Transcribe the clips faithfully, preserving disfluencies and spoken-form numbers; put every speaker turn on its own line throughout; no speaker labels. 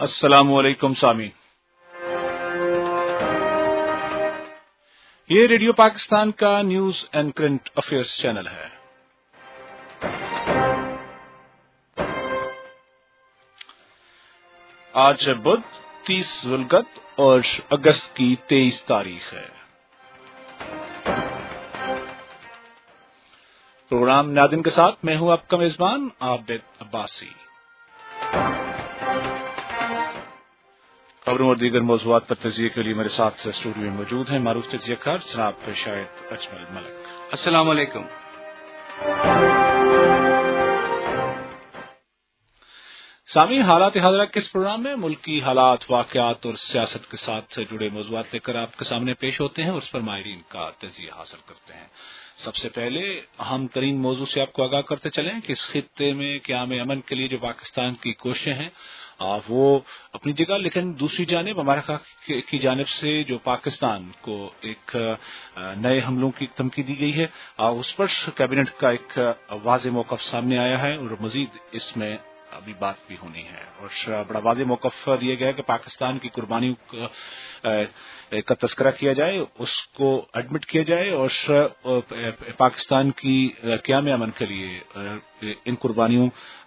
السلام علیکم سامعین، یہ ریڈیو پاکستان کا news and current affairs channel ہے۔ آج بدھ تیس ذوالقعدہ اور اگست کی تیئیس تاریخ ہے۔ پروگرام نادن کے ساتھ میں ہوں آپ کا میزبان عابد عباسی۔ خبروں اور دیگر موضوعات پر تجزیے کے لیے میرے ساتھ اسٹوڈیو میں موجود ہیں معروف تجزیہ کار جناب شاہد اجمل ملک۔
السلام علیکم۔
سامعین، حالات حاضرہ کے اس پروگرام میں ملکی حالات، واقعات اور سیاست کے ساتھ جڑے موضوعات لے کر آپ کے سامنے پیش ہوتے ہیں اور اس پر ماہرین کا تجزیہ حاصل کرتے ہیں۔ سب سے پہلے اہم ترین موضوع سے آپ کو آگاہ کرتے چلیں کہ اس خطے میں قیام امن کے لیے جو پاکستان کی کوششیں ہیں وہ اپنی جگہ، لیکن دوسری جانب امریکہ کی جانب سے جو پاکستان کو ایک نئے حملوں کی دھمکی دی گئی ہے، اس پر کابینہ کا ایک واضح موقف سامنے آیا ہے اور مزید اس میں ابھی بات بھی ہونی ہے اور بڑا واضح موقف دیا گیا ہے کہ پاکستان کی قربانیوں کا تذکرہ کیا جائے، اس کو ایڈمٹ کیا جائے اور پاکستان کی قیام امن کے لیے ان قربانیوں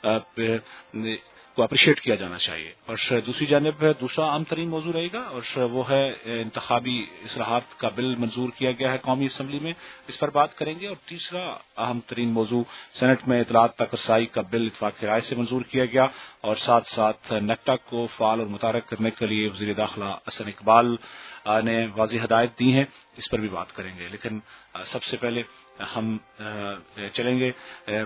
کو اپریشیٹ کیا جانا چاہیے۔ اور دوسری جانب دوسرا عام ترین موضوع رہے گا اور وہ ہے انتخابی اصلاحات کا بل منظور کیا گیا ہے قومی اسمبلی میں، اس پر بات کریں گے۔ اور تیسرا اہم ترین موضوع سینٹ میں اطلاعات تک رسائی کا بل اتفاق رائے سے منظور کیا گیا اور ساتھ ساتھ نیکٹا کو فعال اور متحرک کرنے کے لیے وزیر داخلہ احسن اقبال نے واضح ہدایت دی ہیں، اس پر بھی بات کریں گے۔ لیکن سب سے پہلے ہم چلیں گے،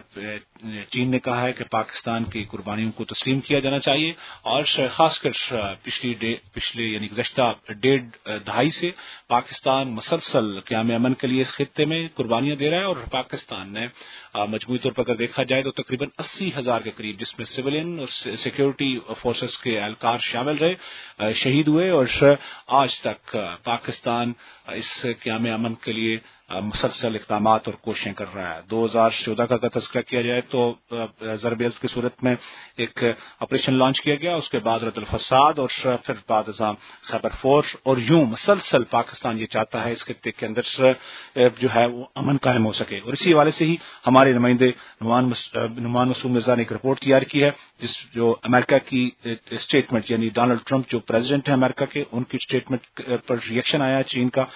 چین نے کہا ہے کہ پاکستان کی قربانیوں کو تسلیم کیا جانا چاہیے اور خاص کر پچھلی پچھلے یعنی گزشتہ ڈیڑھ دہائی سے پاکستان مسلسل قیام امن کے لیے اس خطے میں قربانیاں دے رہا ہے اور پاکستان نے مجموعی طور پر اگر دیکھا جائے تو تقریباً اسی ہزار کے قریب، جس میں سویلین اور سیکورٹی فورسز کے اہلکار شامل رہے، شہید ہوئے اور آج تک پاکستان اس قیام امن کے لیے مسلسل اقدامات اور کوششیں کر رہا ہے۔ دو ہزار چودہ کا اگر تذکرہ کیا جائے تو ضرب عزم کی صورت میں ایک آپریشن لانچ کیا گیا، اس کے بعد رد الفساد اور پھر بعد ازاں سائبر فورس، اور یوں مسلسل پاکستان یہ چاہتا ہے اس خطے کے اندر جو ہے وہ امن قائم ہو سکے۔ اور اسی حوالے سے ہی ہمارے نمائندے نعمان مسعود مرزا نے ایک رپورٹ تیار کی ہے جس جو امریکہ کی اسٹیٹمنٹ یعنی ڈونلڈ ٹرمپ جو پریزیڈنٹ ہے امریکہ کے، ان کی اسٹیٹمنٹ پر ریئیکشن آیا چین کا،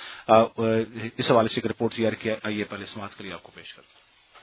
اس حوالے سے ایک رپورٹ تیار کیا۔ آئیے پہلے سماعت کے لیے آپ کو پیش کرتے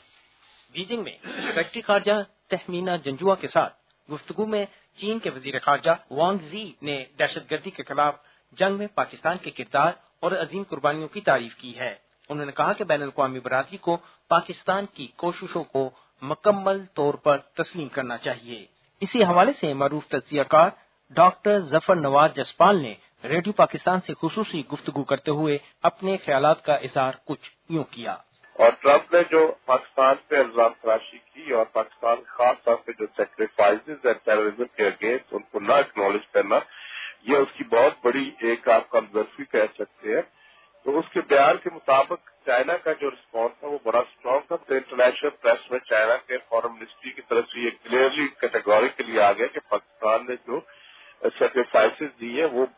ہیں۔
بیجنگ میں سیکرٹری خارجہ تہمینہ جنجوا کے ساتھ گفتگو میں چین کے وزیر خارجہ وانگ زی نے دہشت گردی کے خلاف جنگ میں پاکستان کے کردار اور عظیم قربانیوں کی تعریف کی ہے۔ انہوں نے کہا کہ بین الاقوامی برادری کو پاکستان کی کوششوں کو مکمل طور پر تسلیم کرنا چاہیے۔ اسی حوالے سے معروف تجزیہ کار ڈاکٹر ظفر نواز جسپال نے ریڈیو پاکستان سے خصوصی گفتگو کرتے ہوئے اپنے خیالات کا اظہار کچھ یوں کیا۔
اور ٹرمپ نے جو پاکستان پہ الزام تراشی کی اور پاکستان خاص طور پہ جو سیکریفائسز ہے ٹیررزم کے اگینسٹ ان کو نہ اکنالج کرنا، یہ اس کی بہت بڑی ایک آپ کمزوری کہہ سکتے ہیں۔ تو اس کے بیان کے مطابق چائنا کا جو رسپانس تھا وہ بڑا اسٹرانگ تھا۔ تو انٹرنیشنل پریس میں چائنا کے فارن منسٹری کی طرف سے یہ کلیئرلی کیٹیگوریکلی آ گیا کہ پاکستان نے جو سیکریفائسز دی ہیں وہ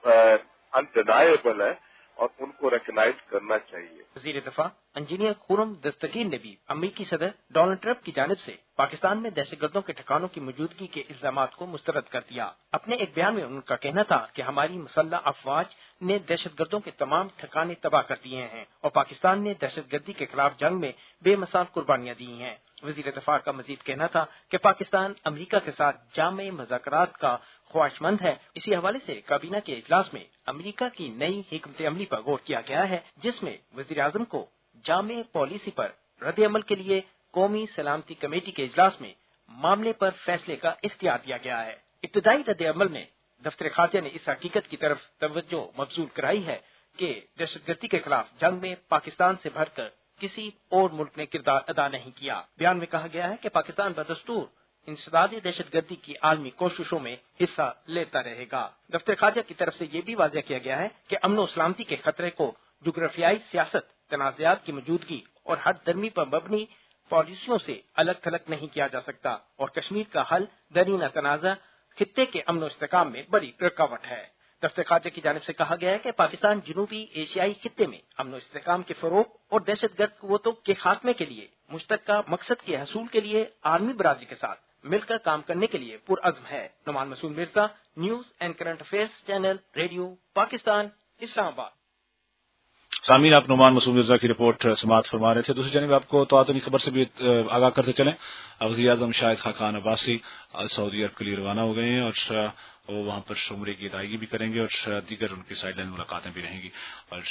انڈینائبل ہے اور ان کو ریکگنائز کرنا چاہیے۔
وزیر دفاع انجینئر خرم دستگیر نے بھی امریکی صدر ڈونلڈ ٹرمپ کی جانب سے پاکستان میں دہشت گردوں کے ٹھکانوں کی موجودگی کے الزامات کو مسترد کر دیا۔ اپنے ایک بیان میں ان کا کہنا تھا کہ ہماری مسلح افواج نے دہشت گردوں کے تمام ٹھکانے تباہ کر دیے ہیں اور پاکستان نے دہشت گردی کے خلاف جنگ میں بے مثال قربانیاں دی ہیں۔ وزیر دفاع کا مزید کہنا تھا کہ پاکستان امریکہ کے ساتھ جامع مذاکرات کا خواہش مند ہے۔ اسی حوالے سے کابینہ کے اجلاس میں امریکہ کی نئی حکمت عملی پر غور کیا گیا ہے، جس میں وزیر اعظم کو جامع پالیسی پر رد عمل کے لیے قومی سلامتی کمیٹی کے اجلاس میں معاملے پر فیصلے کا اختیار دیا گیا ہے۔ ابتدائی رد عمل میں دفتر خارجہ نے اس حقیقت کی طرف توجہ مبذول کرائی ہے کہ دہشت گردی کے خلاف جنگ میں پاکستان سے بڑھ کر کسی اور ملک نے کردار ادا نہیں کیا۔ بیان میں کہا گیا ہے کہ پاکستان بدستور انسداد دہشت گردی کی عالمی کوششوں میں حصہ لیتا رہے گا۔ دفتر خارجہ کی طرف سے یہ بھی واضح کیا گیا ہے کہ امن و سلامتی کے خطرے کو جغرافیائی سیاست، تنازعات کی موجودگی اور ہر درمی پر مبنی پالیسیوں سے الگ تھلگ نہیں کیا جا سکتا اور کشمیر کا حل درینہ تنازع खित्ते के अमन इस्तेकाम में बड़ी रुकावट है। दफ्तर खारजा की जानिब से कहा गया है कि पाकिस्तान जनूबी एशियाई खित्ते में अमन इस्तेकाम के फरोग और दहशतगर्द कुव्वतों के खात्मे के लिए मुश्तरका मकसद के हसूल के लिए आर्मी बरादरी के साथ मिलकर काम करने के लिए पुरअज़्म है। Numan Masood Mirza, news and current affairs channel, radio Pakistan, Islamabad.
सामीन, आप नुमान मसूद मिर्जा की रिपोर्ट समाअत फरमा रहे थे। दूसरी जानिब आपको तवातुनी खबर से भी आगाह करते चलें। वज़ीर आज़म शाहिद खाकान अब्बासी सऊदी अरब के लिए रवाना हो गए हैं और वो वहां पर शुमरे की अदायगी भी करेंगे और दीगर उनकी साइडलाइन मुलाकातें भी रहेंगी। और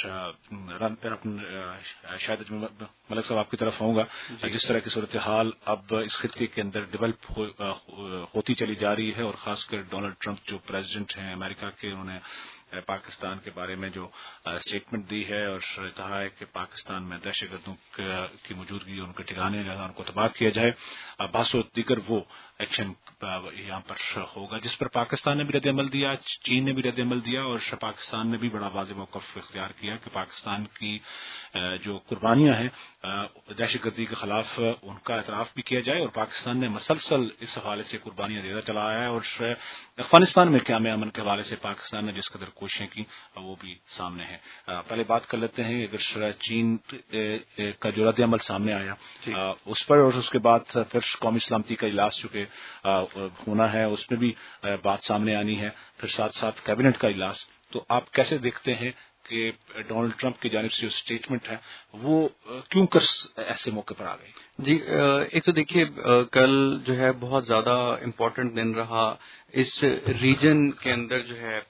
शायद मलिक साहब आपकी तरफ आऊंगा, जिस तरह की सूरत हाल अब इस खित्ते के अंदर डेवलप हो, होती चली जा रही है और खासकर डोनाल्ड ट्रंप जो प्रेसिडेंट हैं अमेरिका के, उन्होंने पाकिस्तान के बारे में जो स्टेटमेंट दी है और कहा है कि पाकिस्तान में दहशतगर्दों की मौजूदगी, उनके ठिकाने जगह उनको तबाह किया जाए, बासो दीगर वो एक्शन यहाँ पर होगा जिस पर पाकिस्तान ने भी रद्द अमल दिया, चीन ने भी रद्द अमल दिया और पाकिस्तान ने भी बड़ा वाज़ेह मौक़िफ़ इख्तियार किया कि पाकिस्तान की जो कुर्बानियां हैं दहशतगर्दी के खिलाफ उनका एतराफ़ भी किया जाए और पाकिस्तान ने मसलसल इस हवाले से कुर्बानियां देता चला आया है और अफगानिस्तान में क़याम अमन के हवाले से पाकिस्तान ने जिस कदर कोशिशें की वो भी सामने है। पहले बात कर लेते हैं अगर चीन का जो रद्द अमल सामने आया उस पर और उसके बाद फिर कौमी सलामती का इजलास चुके होना है उसमें भी बात सामने आनी है, फिर साथ साथ कैबिनेट का इजलास। तो आप कैसे देखते हैं कि डोनाल्ड ट्रंप की जानिब से जो स्टेटमेंट है वो क्यों कर ऐसे मौके पर आ गई?
जी, एक तो देखिए कल जो है बहुत ज्यादा इम्पोर्टेंट दिन रहा इस रीजन के अंदर जो है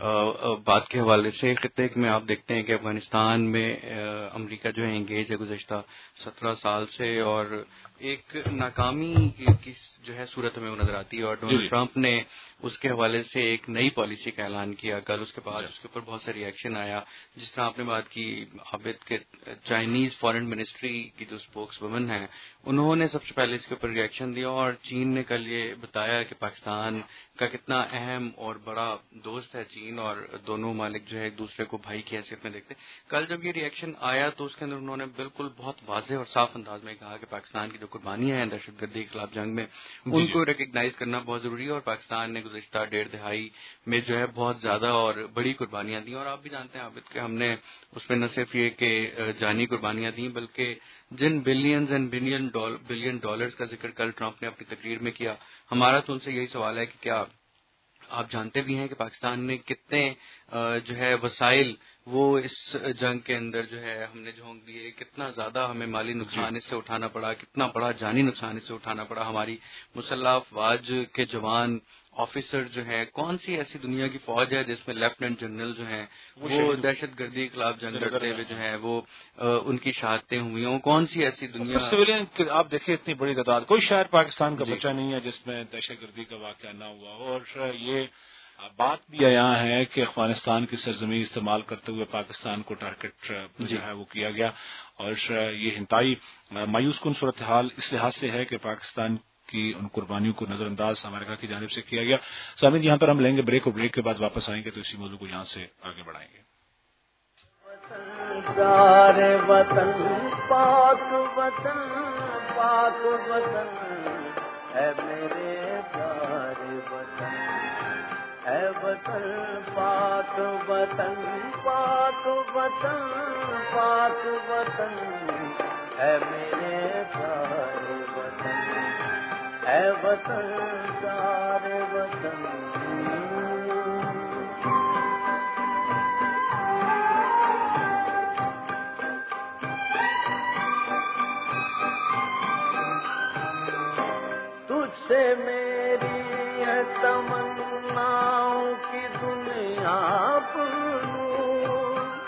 बात के हवाले से। खित्ते में आप देखते हैं कि अफगानिस्तान में अमेरिका जो है इंगेज है गुज़श्ता सत्रह साल से और एक नाकामी की जो है सूरत में वो नजर आती है और डोनाल्ड ट्रंप ने उसके हवाले से एक नई पॉलिसी का ऐलान किया कल। उसके बाद उसके ऊपर बहुत सा रिएक्शन आया, जिस तरह आपने बात की आबिद के चाइनीज फॉरेन मिनिस्ट्री की जो स्पोक्स वुमन है उन्होंने सबसे पहले इसके ऊपर रिएक्शन दिया और चीन ने कल ये बताया कि पाकिस्तान का कितना अहम और बड़ा दोस्त है चीन और दोनों मालिक जो है एक दूसरे को भाई की हैसियत में देखते। कल जब ये रिएक्शन आया तो उसके अंदर उन्होंने बिल्कुल बहुत वाज़ेह और साफ अंदाज में कहा कि पाकिस्तान की जो कुर्बानियां हैं दहशतगर्दी के खिलाफ जंग में उनको रिकग्नाइज करना बहुत जरूरी है और पाकिस्तान ने गुज़श्ता डेढ़ दहाई में जो है बहुत ज्यादा और बड़ी कुर्बानियां दी और आप भी जानते हैं आबिद के हमने उसमें न सिर्फ ये कि जानी कुर्बानियां दी बल्कि जिन billions and billion billion dollars का जिक्र कल ट्रंप ने अपनी तकरीर में किया, हमारा तो उनसे यही सवाल है कि क्या आप जानते भी हैं कि पाकिस्तान ने कितने जो है वसाइल वो इस जंग के अंदर जो है हमने झोंक दिए, कितना ज्यादा हमें माली नुकसान इससे उठाना पड़ा, कितना बड़ा जानी नुकसान इससे उठाना पड़ा। हमारी मुसल्लह अफवाज के जवान ऑफिसर जो है, कौन सी ऐसी दुनिया की फौज है जिसमें लेफ्टिनेंट जनरल जो है वो दहशतगर्दी के खिलाफ जंग लड़ते हुए जो है वो आ, उनकी शहादतें हुई हों, कौन सी ऐसी दुनिया।
सिविलियन आप देखिए इतनी बड़ी तादाद, कोई शहर पाकिस्तान का बच्चा नहीं है जिसमें दहशतगर्दी का वाकया ना हुआ हो। और ये बात भी यहाँ है कि अफगानिस्तान की सरजमीन इस्तेमाल करते हुए पाकिस्तान को टारगेट जो है वो किया गया और ये इंतहाई मायूस कुन सूरत हाल इस लिहाज से है कि पाकिस्तान की उन कुर्बानियों को नजरअंदाज अमेरिका की जानिब से किया गया। सामिन, यहाँ पर हम लेंगे ब्रेक और ब्रेक के बाद वापस आएंगे तो इसी मौजू को यहाँ से आगे बढ़ाएंगे।
वतन पाक वतन पाक वतन है मेरे प्यारे वतन, है वतन पाक वतन पाक वतन पाक वतन है मेरे प्यारे वतन, है वतन प्यारे वतन। तुझसे मेरी है तमन्नाओं की दुनिया पूरी,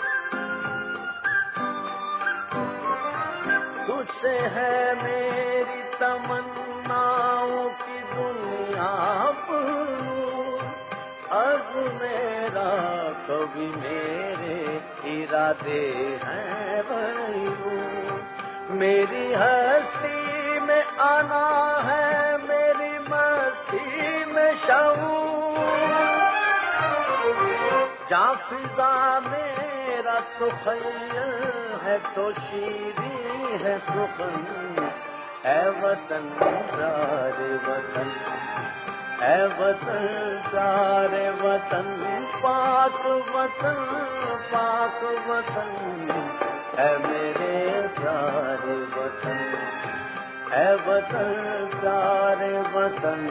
तुझसे है मेरी तमन्नाओं की दुनिया पूरी, अब मेरा कभी मेरे इरादे हैं बयूं, मेरी हस्ती में आना है मेरी मस्ती में शऊर, जा फिजा मेरा तो खैल है तो शीरी है सुखन, है वतन प्यारे वतन, है ہے وطن پیارے وطن پاک وطن پاک وطن ہے میرے پیارے وطن ہے وطن پیارے وطن.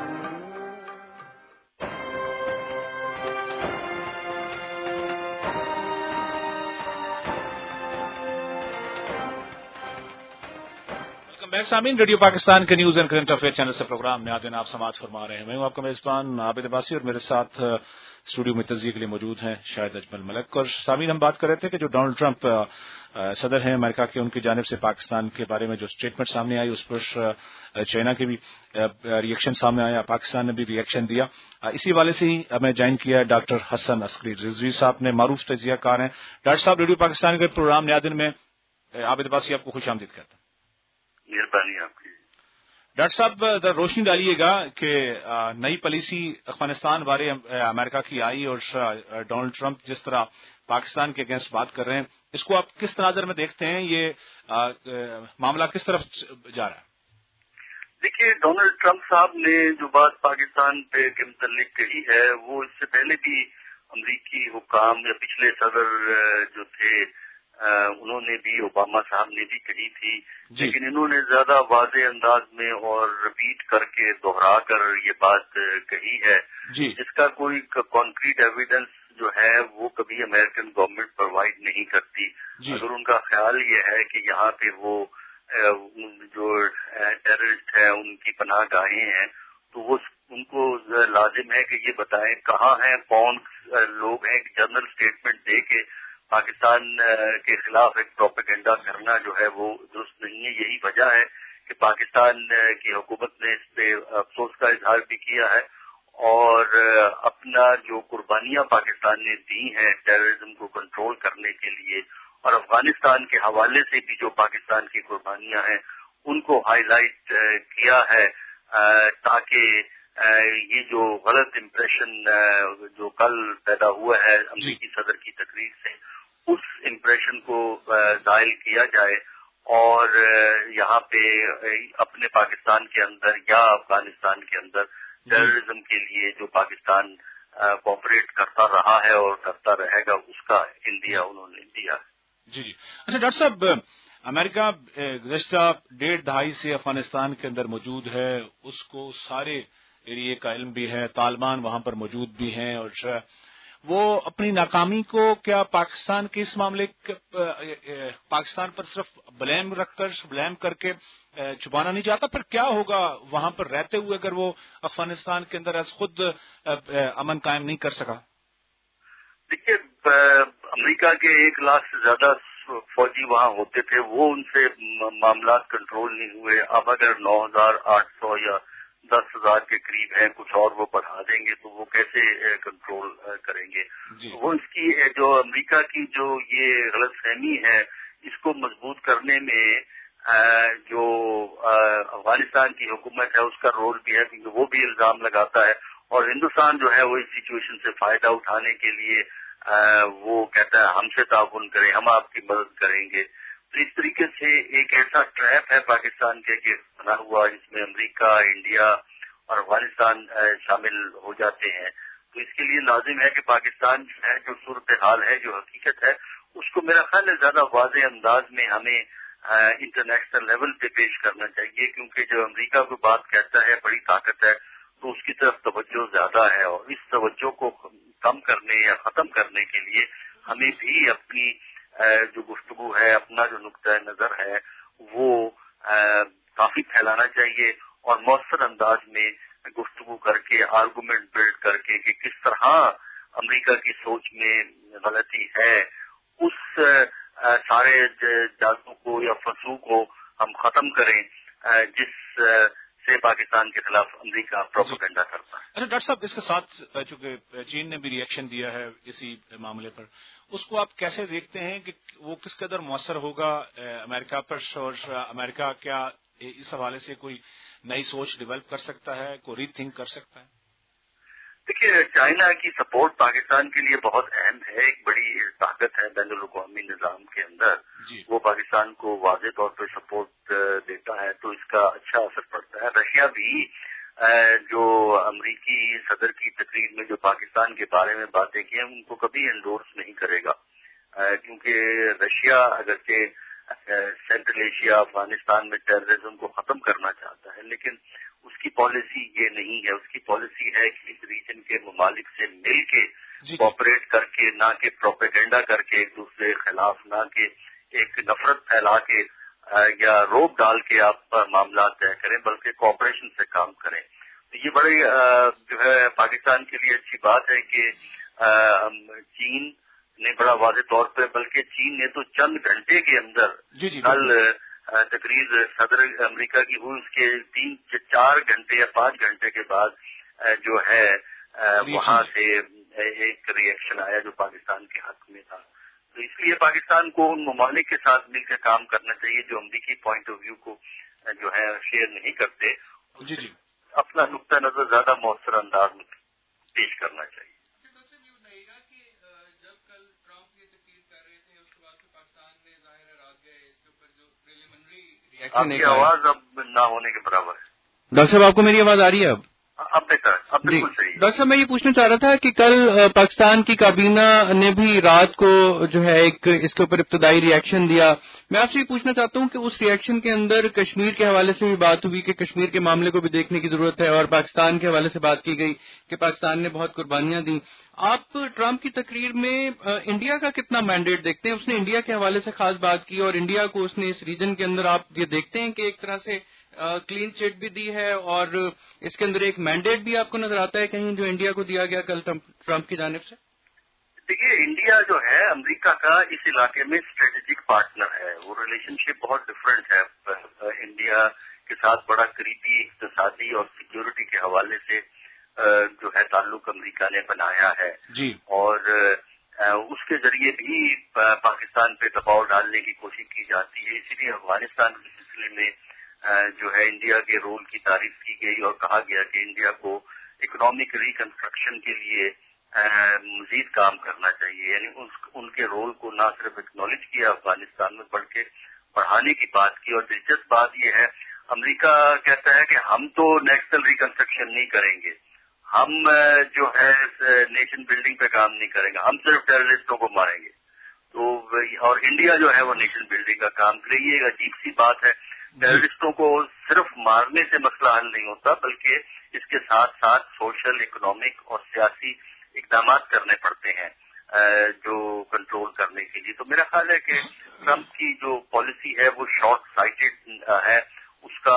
سامعین، ریڈیو پاکستان کے news and current affair channel سے پروگرام ناظرین آپ سماعت فرما رہے ہیں. میں ہوں آپ کا میزبان عابد عباسی اور میرے ساتھ اسٹوڈیو میں تجزیے کے لیے موجود ہیں شاہد اجمل ملک. اور سامعین، ہم بات کر رہے تھے کہ جو ڈونلڈ ٹرمپ صدر ہیں امریکہ کے، ان کی جانب سے پاکستان کے بارے میں جو اسٹیٹمنٹ سامنے آئی اس پر چائنا کے بھی ریئیکشن سامنے آیا، پاکستان نے بھی ریئیکشن دیا. اسی حوالے سے ہی ہمیں جوائن کیا ڈاکٹر حسن عسکری رضوی صاحب نے، معروف تجزیہ کار ہیں. ڈاکٹر صاحب، ریڈیو پاکستان کے پروگرام ناظرین میں عابد عباسی آپ کو خوش آمدید کہتا ہوں.
مہربانی آپ کی.
ڈاکٹر صاحب، روشنی ڈالیے گا کہ نئی پالیسی افغانستان بارے امریکہ کی آئی اور ڈونلڈ ٹرمپ جس طرح پاکستان کے اگینسٹ بات کر رہے ہیں، اس کو آپ کس تناظر میں دیکھتے ہیں؟ یہ معاملہ کس طرف جا رہا ہے؟
دیکھیے، ڈونلڈ ٹرمپ صاحب نے جو بات پاکستان پہ کے متعلق کہی ہے وہ اس سے پہلے بھی امریکی حکام یا پچھلے صدر جو تھے انہوں نے بھی، اوباما صاحب نے بھی کہی تھی،
جی.
لیکن انہوں نے زیادہ واضح انداز میں اور رپیٹ کر کے دوہرا کر یہ بات کہی ہے،
جی.
جس کا کوئی کانکریٹ ایویڈنس جو ہے وہ کبھی امریکن گورنمنٹ پرووائڈ نہیں کرتی.
جی.
اگر ان کا خیال یہ ہے کہ یہاں پہ وہ جو ٹیررسٹ ہیں ان کی پناہ گاہیں ہیں تو وہ ان کو لازم ہے کہ یہ بتائیں کہاں ہیں، کون لوگ ہیں. جنرل اسٹیٹمنٹ دے کے پاکستان کے خلاف ایک پروپیگنڈا کرنا جو ہے وہ درست نہیں ہے. یہی وجہ ہے کہ پاکستان کی حکومت نے اس پہ افسوس کا اظہار بھی کیا ہے اور اپنا جو قربانیاں پاکستان نے دی ہیں ٹیررزم کو کنٹرول کرنے کے لیے اور افغانستان کے حوالے سے بھی جو پاکستان کی قربانیاں ہیں ان کو ہائی لائٹ کیا ہے تاکہ یہ جو غلط امپریشن جو کل پیدا ہوا ہے امریکی صدر کی تقریر سے، اس امپریشن کو زائل کیا جائے اور یہاں پہ اپنے پاکستان کے اندر یا افغانستان کے اندر ٹیررزم کے لیے جو پاکستان کوآپریٹ کرتا رہا ہے اور کرتا رہے گا اس کا اندیا انہوں نے دیا ہے.
جی جی اچھا ڈاکٹر صاحب، امریکہ گزشتہ ڈیڑھ دہائی سے افغانستان کے اندر موجود ہے، اس کو سارے ایریے کا علم بھی ہے، طالبان وہاں پر موجود بھی ہیں، اور وہ اپنی ناکامی کو کیا پاکستان کے اس معاملے پاکستان پر صرف بلیم رکھ کر بلیم کر کے چھپانا نہیں چاہتا؟ پھر کیا ہوگا وہاں پر رہتے ہوئے اگر وہ افغانستان کے اندر از خود امن قائم نہیں کر سکا؟
دیکھیے، امریکہ کے ایک لاکھ سے زیادہ فوجی وہاں ہوتے تھے، وہ ان سے معاملات کنٹرول نہیں ہوئے. اب اگر نو ہزار آٹھ سو یا دس ہزار کے قریب ہیں، کچھ اور وہ بڑھا دیں گے تو وہ کیسے کنٹرول کریں گے؟
جی.
وہ اس کی جو امریکہ کی جو یہ غلط فہمی ہے اس کو مضبوط کرنے میں جو افغانستان کی حکومت ہے اس کا رول بھی ہے، کیونکہ وہ بھی الزام لگاتا ہے اور ہندوستان جو ہے وہ اس سچویشن سے فائدہ اٹھانے کے لیے وہ کہتا ہے ہم سے تعاون کریں، ہم آپ کی مدد کریں گے. تو اس طریقے سے ایک ایسا ٹریپ ہے پاکستان کے کہ بنا ہوا جس میں امریکہ، انڈیا اور افغانستان شامل ہو جاتے ہیں. تو اس کے لیے لازم ہے کہ پاکستان جو ہے جو صورتحال ہے، جو حقیقت ہے، اس کو میرا خیال ہے زیادہ واضح انداز میں ہمیں انٹرنیشنل لیول پہ پیش کرنا چاہیے، کیونکہ جو امریکہ کو بات کہتا ہے بڑی طاقت ہے تو اس کی طرف توجہ زیادہ ہے، اور اس توجہ کو کم کرنے یا ختم کرنے کے لیے ہمیں بھی اپنی جو گفتگو ہے، اپنا جو نقطۂ نظر ہے وہ کافی پھیلانا چاہیے اور مؤثر انداز میں گفتگو کر کے آرگومنٹ بلڈ کر کے کہ کس طرح امریکہ کی سوچ میں غلطی ہے، اس سارے جادو کو یا فسو کو ہم ختم کریں جس سے پاکستان کے خلاف امریکہ پروپیگنڈا کرتا ہے.
اچھا ڈاکٹر صاحب، اس کے ساتھ چونکہ چین نے بھی ریئیکشن دیا ہے اسی معاملے پر، اس کو آپ کیسے دیکھتے ہیں کہ وہ کس قدر مؤثر ہوگا امریکہ پر، اور امریکہ کیا اس حوالے سے کوئی نئی سوچ ڈیولپ کر سکتا ہے، کوئی ری تھنک کر سکتا ہے؟
دیکھیے، چائنا کی سپورٹ پاکستان کے لیے بہت اہم ہے، ایک بڑی طاقت ہے بین الاقوامی نظام کے اندر.
جی.
وہ پاکستان کو واضح طور پہ سپورٹ دیتا ہے تو اس کا اچھا اثر پڑتا ہے. رشیا بھی جو امریکی صدر کی تقریر میں جو پاکستان کے بارے میں باتیں کی ہیں ان کو کبھی انڈورس نہیں کرے گا، کیونکہ رشیا اگرچہ سینٹرل ایشیا افغانستان میں ٹیررزم کو ختم کرنا چاہتا ہے، لیکن اس کی پالیسی یہ نہیں ہے. اس کی پالیسی ہے کہ اس ریجن کے ممالک سے مل کے کوآپریٹ کر کے، نہ کہ پروپیگنڈا کر کے ایک دوسرے کے خلاف، نہ کہ ایک نفرت پھیلا کے یا روپ ڈال کے آپ معاملات طے کریں، بلکہ کوآپریشن سے کام کریں. تو یہ بڑی جو ہے پاکستان کے لیے اچھی بات ہے کہ چین نے بڑا واضح طور پہ، بلکہ چین نے تو چند گھنٹے کے اندر
جی جی
کل تقریر صدر امریکہ کی ہوئی، اس کے تین چار گھنٹے یا پانچ گھنٹے کے بعد جو ہے وہاں سے ایک ریئیکشن آیا جو پاکستان کے حق میں تھا. تو اس لیے پاکستان کو ان ممالک کے ساتھ مل کر کام کرنا چاہیے جو امریکی پوائنٹ آف ویو کو جو ہے شیئر نہیں کرتے.
جی جی
اپنا نقطہ نظر زیادہ مؤثر انداز میں پیش کرنا چاہیے. آپ کی آواز اب نہ ہونے کے برابر ہے.
ڈاکٹر صاحب آپ کو میری آواز آ رہی ہے اب؟
اب بہتر، اب بالکل صحیح.
ڈاکٹر صاحب میں یہ پوچھنا چاہ رہا تھا کہ کل پاکستان کی کابینہ نے بھی رات کو جو ہے ایک اس کے اوپر ابتدائی ری ایکشن دیا. میں آپ سے یہ پوچھنا چاہتا ہوں کہ اس ری ایکشن کے اندر کشمیر کے حوالے سے بھی بات ہوئی کہ کشمیر کے معاملے کو بھی دیکھنے کی ضرورت ہے، اور پاکستان کے حوالے سے بات کی گئی کہ پاکستان نے بہت قربانیاں دیں. آپ ٹرمپ کی تقریر میں انڈیا کا کتنا مینڈیٹ دیکھتے ہیں؟ اس نے انڈیا کے حوالے سے خاص بات کی، اور انڈیا کو اس نے اس ریجن کے اندر آپ یہ دیکھتے ہیں کہ ایک طرح سے کلین چٹ بھی دی ہے، اور اس کے اندر ایک مینڈیٹ بھی آپ کو نظر آتا ہے کہیں جو انڈیا کو دیا گیا کل ٹرمپ کی جانب سے؟
دیکھیے، انڈیا جو ہے امریکہ کا اس علاقے میں اسٹریٹجک پارٹنر ہے. وہ ریلیشن شپ بہت ڈفرینٹ ہے. انڈیا کے ساتھ بڑا قریبی اقتصادی اور سیکیورٹی کے حوالے سے جو ہے تعلق امریکہ نے بنایا ہے
جی،
اور اس کے ذریعے بھی پاکستان پہ دباؤ ڈالنے کی کوشش کی جاتی ہے. اسی لیے افغانستان کے سلسلے میں جو ہے انڈیا کے رول کی تعریف کی گئی اور کہا گیا کہ انڈیا کو اکنامک ریکنسٹرکشن کے لیے مزید کام کرنا چاہیے. یعنی ان کے رول کو نہ صرف اکنالج کیا افغانستان میں بلکہ بڑھانے کی بات کی. اور دلچسپ بات یہ ہے، امریکہ کہتا ہے کہ ہم تو نیشنل ریکنسٹرکشن نہیں کریں گے، ہم جو ہے نیشن بلڈنگ پہ کام نہیں کریں گے، ہم صرف ٹیررسٹوں کو ماریں گے. تو اور انڈیا جو ہے وہ نیشن بلڈنگ کا کام کرے. یہ ایک عجیب سی بات ہے. ٹیررسٹوں کو صرف مارنے سے مسئلہ حل نہیں ہوتا، بلکہ اس کے ساتھ ساتھ سوشل، اکنامک اور سیاسی اقدامات کرنے پڑتے ہیں جو کنٹرول کرنے کے لیے. تو میرا خیال ہے کہ ٹرمپ کی جو پالیسی ہے وہ شارٹ سائٹڈ ہے، اس کا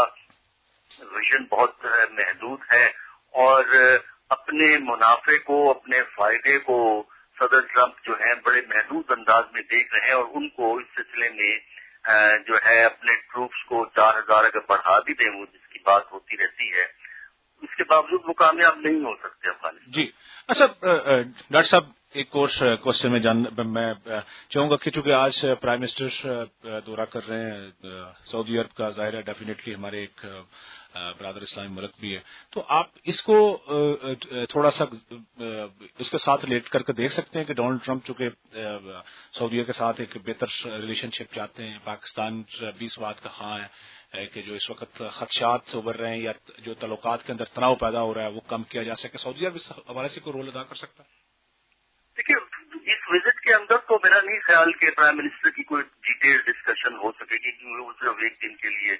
ویژن بہت محدود ہے، اور اپنے منافع کو، اپنے فائدے کو صدر ٹرمپ جو ہیں بڑے محدود انداز میں دیکھ رہے ہیں. اور ان کو اس سلسلے میں جو ہے اپنے ٹروپس کو چار ہزار اگر بڑھا بھی دیں، وہ جس کی بات ہوتی رہتی ہے، اس کے باوجود وہ کامیاب نہیں ہو سکتے افغانستان.
جی اچھا ڈاکٹر صاحب، ایک اور کوشچن میں جان میں چاہوں گا کہ چونکہ آج پرائم منسٹر دورہ کر رہے ہیں سعودی عرب کا، ظاہر ہے ڈیفینیٹلی ہمارے ایک برادر اسلامی ملک بھی ہے، تو آپ اس کو تھوڑا سا اس کے ساتھ ریلیٹ کر کے دیکھ سکتے ہیں کہ ڈونلڈ ٹرمپ چونکہ سعودی عرب کے ساتھ ایک بہتر ریلیشن شپ چاہتے ہیں، پاکستان بھی اس بات کا خواہاں ہے کہ جو اس وقت خدشات ابھر رہے ہیں یا جو تعلقات کے اندر تناؤ پیدا ہو رہا ہے وہ کم کیا جا سکے، سعودی عرب اس حوالے سے کوئی رول ادا کر سکتا ہے؟
دیکھیے، اس وزٹ کے اندر تو میرا نہیں خیال کہ پرائم منسٹر کی کوئی ڈیٹیل ڈسکشن ہو سکے گی، کیونکہ وہ صرف ایک دن کے لیے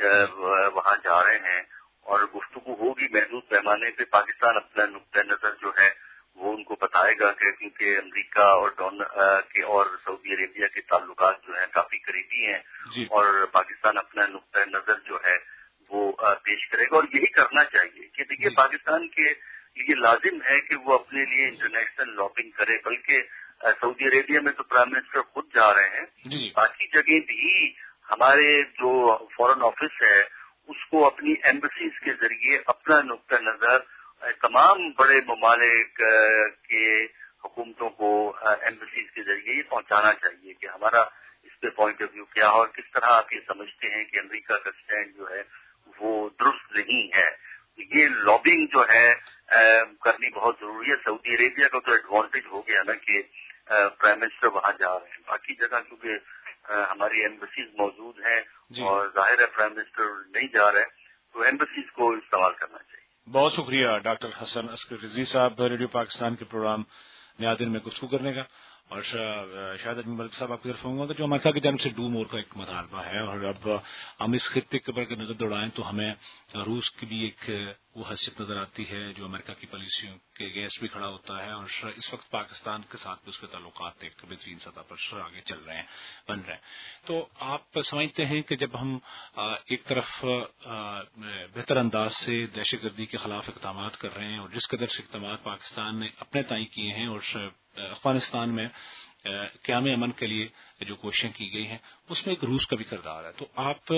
وہاں جا رہے ہیں اور گفتگو ہوگی محدود پیمانے پہ. پاکستان اپنا نقطۂ نظر جو ہے وہ ان کو بتائے گا کہ کیونکہ امریکہ اور ڈون کے اور سعودی عربیہ کے تعلقات جو ہیں کافی قریبی ہیں
جی.
اور پاکستان اپنا نقطۂ نظر جو ہے وہ پیش کرے گا. اور یہی کرنا چاہیے کہ دیکھیے پاکستان کے یہ لازم ہے کہ وہ اپنے لیے انٹرنیشنل لابنگ کرے، بلکہ سعودی عربیہ میں تو پرائم منسٹر خود جا رہے ہیں.
جی.
باقی جگہ بھی ہمارے جو فورن آفس ہے اس کو اپنی ایمبسیز کے ذریعے اپنا نقطۂ نظر تمام بڑے ممالک کے حکومتوں کو ایمبسیز کے ذریعے یہ پہنچانا چاہیے کہ ہمارا اس پہ پوائنٹ آف ویو کیا ہے اور کس طرح آپ یہ سمجھتے ہیں کہ امریکہ کا اسٹینڈ جو ہے وہ درست نہیں ہے. یہ لابنگ جو ہے کرنی بہت ضروری ہے. سعودی عربیہ کا تو ایڈوانٹیج ہو گیا نا کہ پرائم منسٹر وہاں جا رہے ہیں، باقی جگہ کیونکہ ہماری ایمبسیز موجود ہیں
جی.
اور ظاہر ہے پرائم منسٹر نہیں جا رہے، تو ایمبسیز کو استعمال کرنا چاہیے.
بہت شکریہ ڈاکٹر حسن عسکری رضوی صاحب ریڈیو پاکستان کے پروگرام نیادن میں گفتگو کرنے کا. اور شاید اجمل ملک صاحب آپ کی طرف ہوں گا کہ جو امریکہ کی جانب سے ڈو مور کا ایک مطالبہ ہے اور اب ہم اس خطے کے اوپر نظر دوڑائیں تو ہمیں روس کی بھی ایک وہ حیثیت نظر آتی ہے جو امریکہ کی پالیسیوں کے اگینسٹ بھی کھڑا ہوتا ہے اور اس وقت پاکستان کے ساتھ بھی اس کے تعلقات ایک بہترین سطح پر آگے چل رہے ہیں بن رہے ہیں. تو آپ سمجھتے ہیں کہ جب ہم ایک طرف بہتر انداز سے دہشت گردی کے خلاف اقدامات کر رہے ہیں اور جس قدر سے اقدامات پاکستان نے اپنے تائیں کیے ہیں اور افغانستان میں قیام امن کے لیے جو کوششیں کی گئی ہیں اس میں ایک روس کا بھی کردار ہے, تو آپ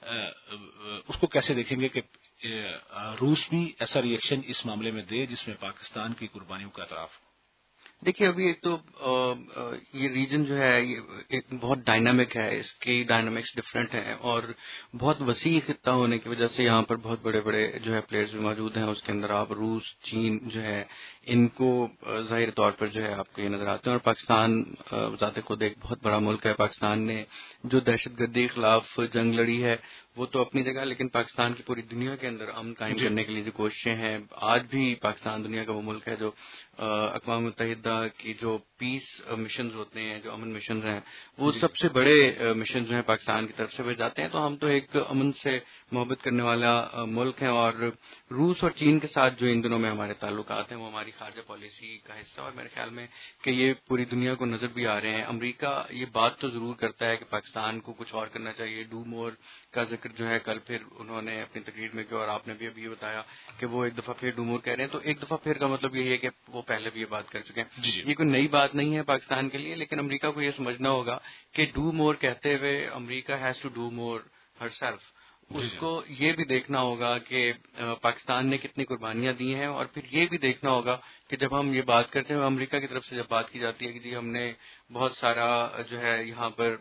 اس کو کیسے دیکھیں گے کہ روس بھی ایسا ری ایکشن اس معاملے میں دے جس میں پاکستان کی قربانیوں کا اعتراف ہو؟
دیکھیے ابھی ایک تو یہ ریجن جو ہے یہ ایک بہت ڈائنامک ہے, اس کی ڈائنامکس ڈفرینٹ ہیں اور بہت وسیع خطہ ہونے کی وجہ سے یہاں پر بہت بڑے بڑے جو ہے پلیئرز بھی موجود ہیں. اس کے اندر آپ روس, چین جو ہے ان کو ظاہر طور پر جو ہے آپ کو یہ نظر آتے ہیں. اور پاکستان ذات خود ایک بہت بڑا ملک ہے. پاکستان نے جو دہشت گردی کے خلاف جنگ لڑی ہے وہ تو اپنی جگہ, لیکن پاکستان کی پوری دنیا کے اندر امن قائم کرنے کے لیے جو کوششیں ہیں, آج بھی پاکستان دنیا کا وہ ملک ہے جو اقوام متحدہ کی جو پیس مشنز ہوتے ہیں, جو امن مشنز ہیں, وہ سب سے بڑے مشن جو ہیں پاکستان کی طرف سے بھیج جاتے ہیں. تو ہم تو ایک امن سے محبت کرنے والا ملک ہیں اور روس اور چین کے ساتھ جو ان دنوں میں ہمارے تعلقات ہیں وہ ہماری خارجہ پالیسی کا حصہ, اور میرے خیال میں کہ یہ پوری دنیا کو نظر بھی آ رہے ہیں. امریکہ یہ بات تو ضرور کرتا ہے کہ پاکستان کو کچھ اور کرنا چاہیے. ڈو مور کا ذکر جو ہے کل پھر انہوں نے اپنی تقریر میں کیا اور آپ نے بھی ابھی یہ بتایا کہ وہ ایک دفعہ پھر ڈو مور کہہ رہے ہیں. تو ایک دفعہ پھر کا مطلب یہی ہے کہ وہ پہلے بھی یہ بات کر چکے ہیں.
جی جی.
یہ کوئی نئی بات نہیں ہے پاکستان کے لیے, لیکن امریکہ کو یہ سمجھنا ہوگا کہ ڈو مور کہتے ہوئے امریکہ has to do more herself. اس کو یہ بھی دیکھنا ہوگا کہ پاکستان نے کتنی قربانیاں دی ہیں, اور پھر یہ بھی دیکھنا ہوگا کہ جب ہم یہ بات کرتے ہیں امریکہ کی طرف سے جب بات کی جاتی ہے کہ جی ہم نے بہت سارا جو ہے یہاں پر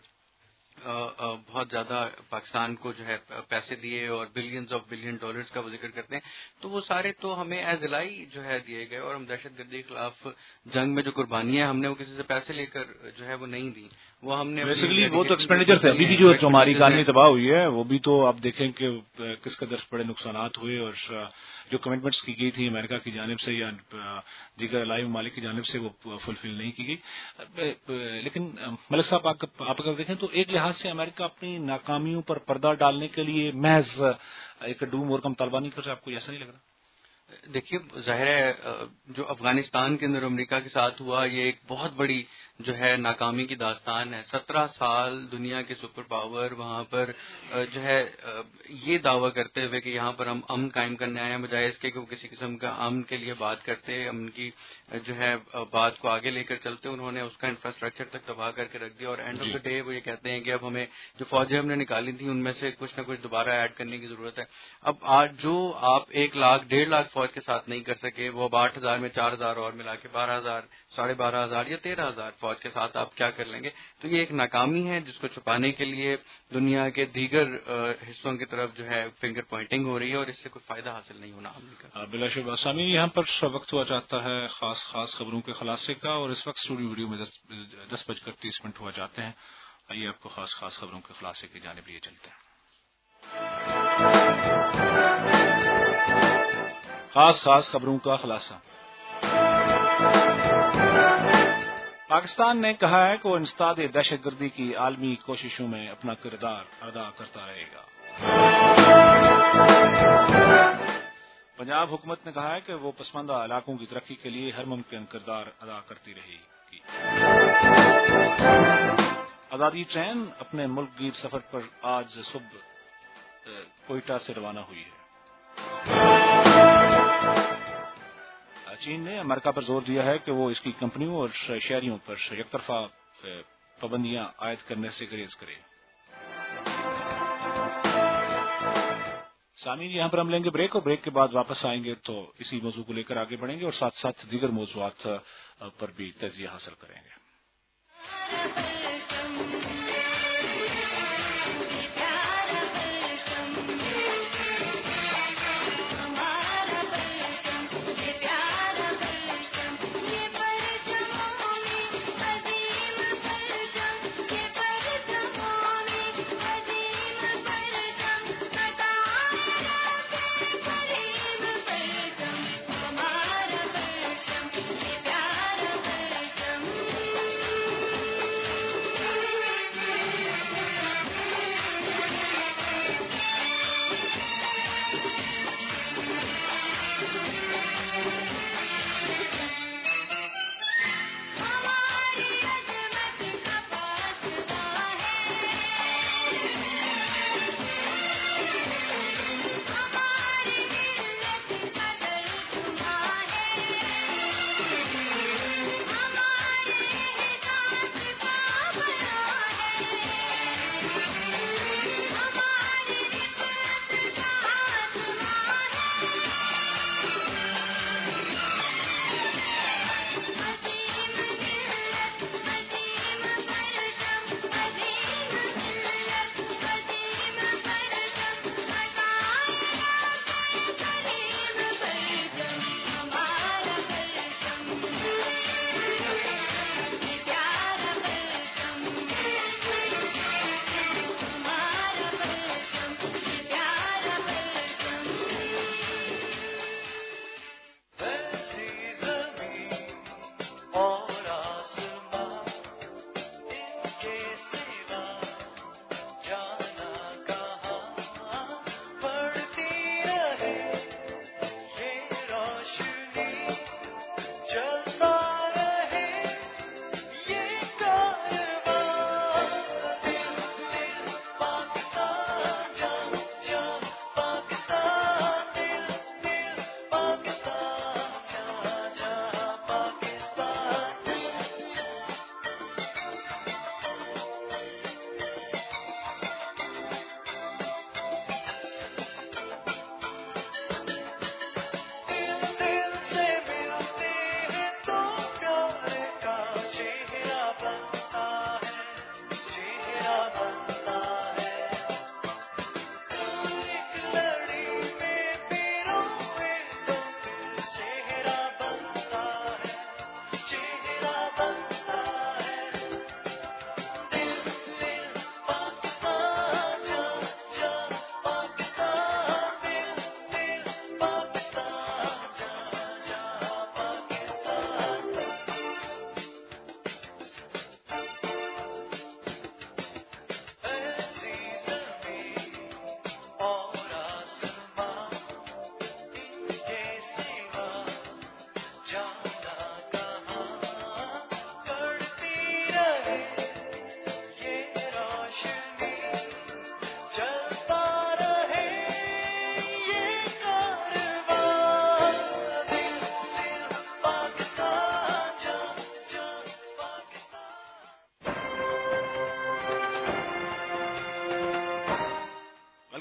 بہت زیادہ پاکستان کو جو ہے پیسے دیے اور بلینز آف بلین ڈالرز کا وہ ذکر کرتے ہیں, تو وہ سارے تو ہمیں ایز الائی جو ہے دیے گئے, اور ہم دہشت گردی کے خلاف جنگ میں جو قربانیاں ہم نے وہ کسی سے پیسے لے کر جو ہے وہ نہیں دی, وہ ہم نے
بیسیکلی وہ تو ایکسپینڈیچر تھے. ابھی بھی جو ہماری اکانومی تباہ ہوئی ہے وہ بھی تو آپ دیکھیں کہ کس قدر بڑے نقصانات ہوئے, اور جو کمٹمنٹس کی گئی تھی امریکہ کی جانب سے یا دیگر الائی ممالک کی جانب سے وہ فلفل نہیں کی گئی. لیکن ملک صاحب آپ اگر دیکھیں تو ایک لحاظ سے امریکہ اپنی ناکامیوں پر پردہ ڈالنے کے لیے محض ایک ڈو مور کا مطالبہ نہیں کر رہا. آپ کو ایسا نہیں لگ رہا؟
دیکھیے ظاہر ہے جو افغانستان کے اندر امریکہ کے ساتھ ہوا یہ ایک بہت بڑی جو ہے ناکامی کی داستان ہے. سترہ سال دنیا کے سپر پاور وہاں پر جو ہے یہ دعویٰ کرتے ہوئے کہ یہاں پر ہم امن قائم کرنے آئے ہیں, بجائے اس کے کہ وہ کسی قسم کا امن کے لیے بات کرتے, امن کی جو ہے بات کو آگے لے کر چلتے, انہوں نے اس کا انفراسٹرکچر تک تباہ کر کے رکھ دیا. اور اینڈ آف دا ڈے وہ یہ کہتے ہیں کہ اب ہمیں جو فوجیں ہم نے نکالی تھیں ان میں سے کچھ نہ کچھ دوبارہ ایڈ کرنے کی ضرورت ہے. اب آج جو آپ ایک لاکھ ڈیڑھ لاکھ فوج کے ساتھ نہیں کر سکے, وہ اب آٹھ ہزار میں چار ہزار اور ملا کے بارہ ہزار ساڑھے بارہ ہزار یا تیرہ ہزار فوج کے ساتھ آپ کیا کر لیں گے. تو یہ ایک ناکامی ہے جس کو چھپانے کے لیے دنیا کے دیگر حصوں کی طرف جو ہے فنگر پوائنٹنگ ہو رہی ہے, اور اس سے کوئی فائدہ حاصل نہیں ہونا امریکہ.
بلا شبہ سامی یہاں پر وقت ہوا جاتا ہے خاص خاص خبروں کے خلاصے کا, اور اس وقت اسٹوڈیو ویڈیو میں دس بج کر تیس منٹ ہوا جاتے ہیں. آئیے آپ کو خاص خاص خبروں کے خلاصے کی جانب لیے چلتے ہیں. خاص خاص خبروں کا خلاصہ. پاکستان نے کہا ہے کہ وہ انسداد دہشت گردی کی عالمی کوششوں میں اپنا کردار ادا کرتا رہے گا. پنجاب حکومت نے کہا ہے کہ وہ پسماندہ علاقوں کی ترقی کے لیے ہر ممکن کردار ادا کرتی رہے گی. آزادی ٹرین اپنے ملک گیر سفر پر آج صبح کوئٹہ سے روانہ ہوئی ہے. چین نے امریکہ پر زور دیا ہے کہ وہ اس کی کمپنیوں اور شہریوں پر یک طرفہ پابندیاں عائد کرنے سے گریز کرے. سامعین یہاں پر ہم لیں گے بریک, اور بریک کے بعد واپس آئیں گے تو اسی موضوع کو لے کر آگے بڑھیں گے اور ساتھ ساتھ دیگر موضوعات پر بھی تجزیہ حاصل کریں گے.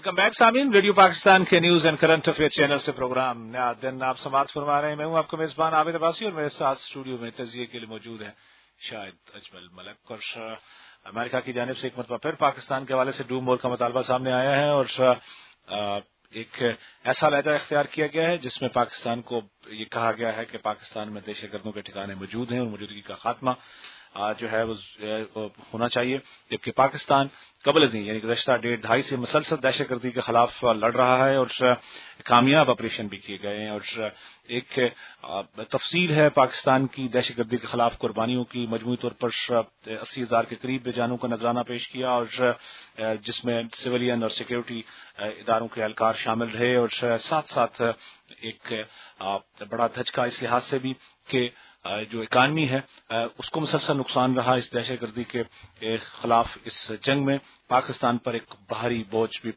वेलकम बैक सामीन, रेडियो पाकिस्तान के news and current affair channel से प्रोग्राम नया दिन आप समाप्त फरमा रहे हैं। मैं हूं आपका मेजबान आबिद अब्बासी और मेरे साथ स्टूडियो में तजिए के लिए मौजूद है शाहिद अजमल मलिक। और अमेरिका की जानिब से एक मरतबा फिर पाकिस्तान के हवाले से डूम वॉल का मुतालबा सामने आया है और एक ऐसा लहजा इख्तियार किया गया है जिसमें पाकिस्तान को ये कहा गया है कि पाकिस्तान में दहशतगर्दों के ठिकाने मौजूद हैं और मौजूदगी का खात्मा जो है वो होना चाहिए, जबकि पाकिस्तान कबल नहीं यानी गुज़श्ता डेढ़ ढाई से मुसलसल दहशतगर्दी के खिलाफ लड़ रहा है और कामयाब ऑपरेशन भी किए गए हैं। और एक तफसील है पाकिस्तान की दहशतगर्दी के खिलाफ कुर्बानियों की, मजमूई तौर पर अस्सी हजार के करीब जानों का नजराना पेश किया और जिसमें सिविलियन और सिक्योरिटी इदारों के एहलकार शामिल रहे और साथ साथ एक बड़ा धचका इस लिहाज से भी कि जो इकानमी है उसको मुसलसल नुकसान रहा इस दहशतगर्दी के खिलाफ इस जंग में। पाकिस्तान पर एक भारी बोझ भी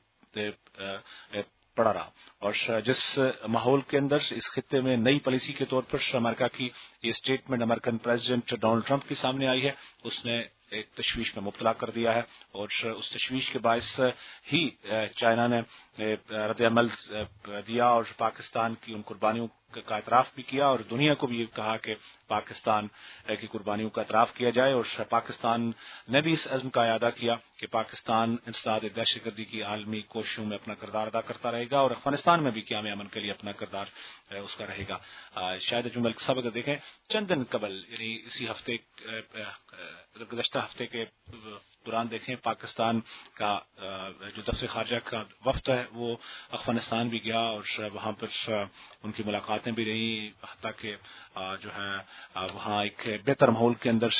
पड़ा रहा और जिस माहौल के अंदर इस खित्ते में नई पॉलिसी के तौर पर अमेरिका की ये statement American president Donald Trump के सामने आई है, उसने एक तशवीश में मुब्तला कर दिया है और उस तशवीश के बायस ही चाइना ने रद्द-ए-अमल दिया और पाकिस्तान की उन कुर्बानियों का एतराफ भी किया और दुनिया को भी ये कहा कि पाकिस्तान की कुर्बानियों का एतराफ किया जाए। और पाकिस्तान ने भी इस अज़्म का इरादा किया कि पाकिस्तान इंसदाद दहशतगर्दी की आलमी कोशिशों में अपना किरदार अदा करता रहेगा और अफगानिस्तान में भी क़याम अमन के लिए अपना किरदार उसका रहेगा। शायद अजमल साहब अगर देखें चंद दिन कबल यानी इसी हफ्ते गुज़श्ता हफ्ते के दौरान देखें पाकिस्तान का जो दफ्तर खारजा का वफ्द है वो अफगानिस्तान भी गया और वहां पर उनकी मुलाकातें भी रही, हत्ता कि जो है वहां एक बेहतर माहौल के अंदर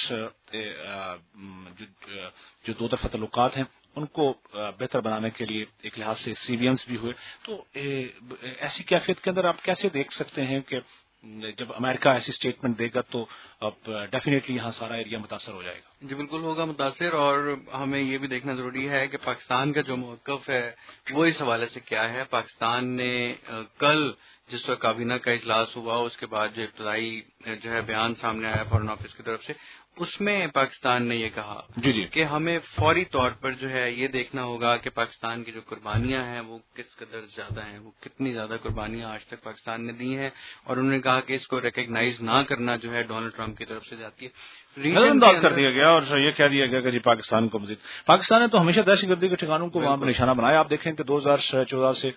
जो, जो दो तरफा तल्लुकात हैं उनको बेहतर बनाने के लिए एक लिहाज से सीबीएम्स भी हुए। तो ए, ऐसी कैफियत के अंदर आप कैसे देख सकते हैं कि जब अमेरिका ऐसी स्टेटमेंट देगा तो अब डेफिनेटली यहाँ सारा एरिया मुतासर हो जाएगा?
जी बिल्कुल होगा मुतासर, और हमें ये भी देखना जरूरी है कि पाकिस्तान का जो मौक़िफ़ है वो इस हवाले से क्या है। पाकिस्तान ने कल जिस वक्त काबीना का इजलास हुआ उसके बाद जो इब्तदाई जो है बयान सामने आया फॉरेन ऑफिस की तरफ से, उसमें पाकिस्तान ने ये कहा
जी जी
कि हमें फौरी तौर पर जो है ये देखना होगा कि पाकिस्तान की जो कुर्बानियां हैं वो किस कदर ज्यादा हैं, वो कितनी ज्यादा कुर्बानियां आज तक पाकिस्तान ने दी हैं, और उन्होंने कहा कि इसको रिकग्नाइज ना करना जो है डोनाल्ड ट्रंप की तरफ से जाती है।
नजरअंदाज कर दिया गया और ये कह दिया गया कि जी पाकिस्तान को मजीद पाकिस्तान ने तो हमेशा दहशतगर्दी के ठिकानों को वहां पर निशाना बनाया। आप देखें कि दो हजार चौदह से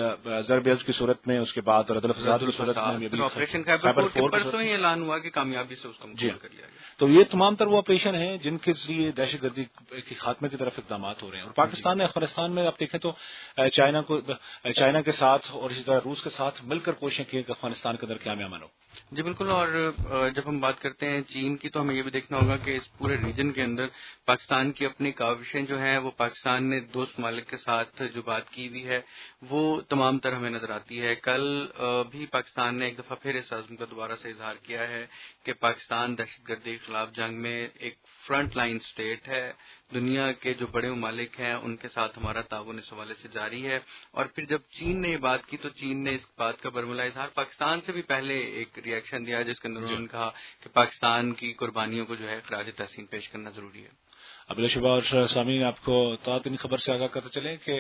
ज़रब की सूरत में, उसके बाद रद्दुल फसाद की सूरत में
ऑपरेशन खैबर फोर परसों ही ऐलान हुआ कि कामयाबी से उसको मुकम्मल कर लिया गया।
तो ये तमाम तर वो ऑपरेशन हैं जिनके जरिए दहशतगर्दी के खात्मे की तरफ इकदाम हो रहे हैं। और पाकिस्तान ने अफगानिस्तान में आप देखें तो चाइना को चाइना के साथ और इसी तरह रूस के साथ मिलकर कोशिशें की कि अफगानिस्तान के अंदर क़याम अमन हो।
जी बिल्कुल, और जब हम बात करते हैं चीन की तो हमें ये भी देखना होगा कि इस पूरे रीजन के अंदर पाकिस्तान की अपनी काविशें जो हैं वो पाकिस्तान ने दोस्त मालिक के साथ जो बात की हुई है वो तमाम तर हमें नजर आती है। कल भी पाकिस्तान ने एक दफा फिर इस आज़म का दोबारा से इजहार किया है कि पाकिस्तान दहशतगर्दी के खिलाफ जंग में एक फ्रंट लाइन स्टेट है, दुनिया के जो बड़े ममालिक हैं उनके साथ हमारा ताउन इस हवाले से जारी है। और फिर जब चीन ने ये बात की तो चीन ने इस बात का बरमला इजहार पाकिस्तान से भी पहले एक रिएक्शन दिया जिसके अंदर उन्होंने कहा कि पाकिस्तान की कुर्बानियों को जो है खराज तहसीन पेश करना जरूरी है।
अबिल शुबा और सामीन आपको ताज़ा खबर से आगाह करते चलें कि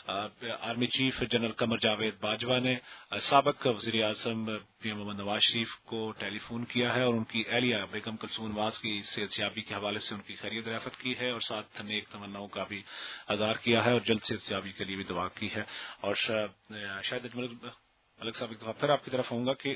army chief general Qamar Javed Bajwa ने साबिक वज़ीर आज़म पीएम मोहम्मद नवाज शरीफ को टेलीफोन किया है और उनकी एहलिया बेगम कुलसूम नवाज की सेहतयाबी के हवाले से उनकी खैरियत दरियाफ़त की है और साथ नेक तमन्नाओं का भी इज़हार किया है और जल्द सेहतयाबी के लिए भी दुआ की है। और शायद मलिक साहब एक दफा फिर आपकी तरफ आऊंगा कि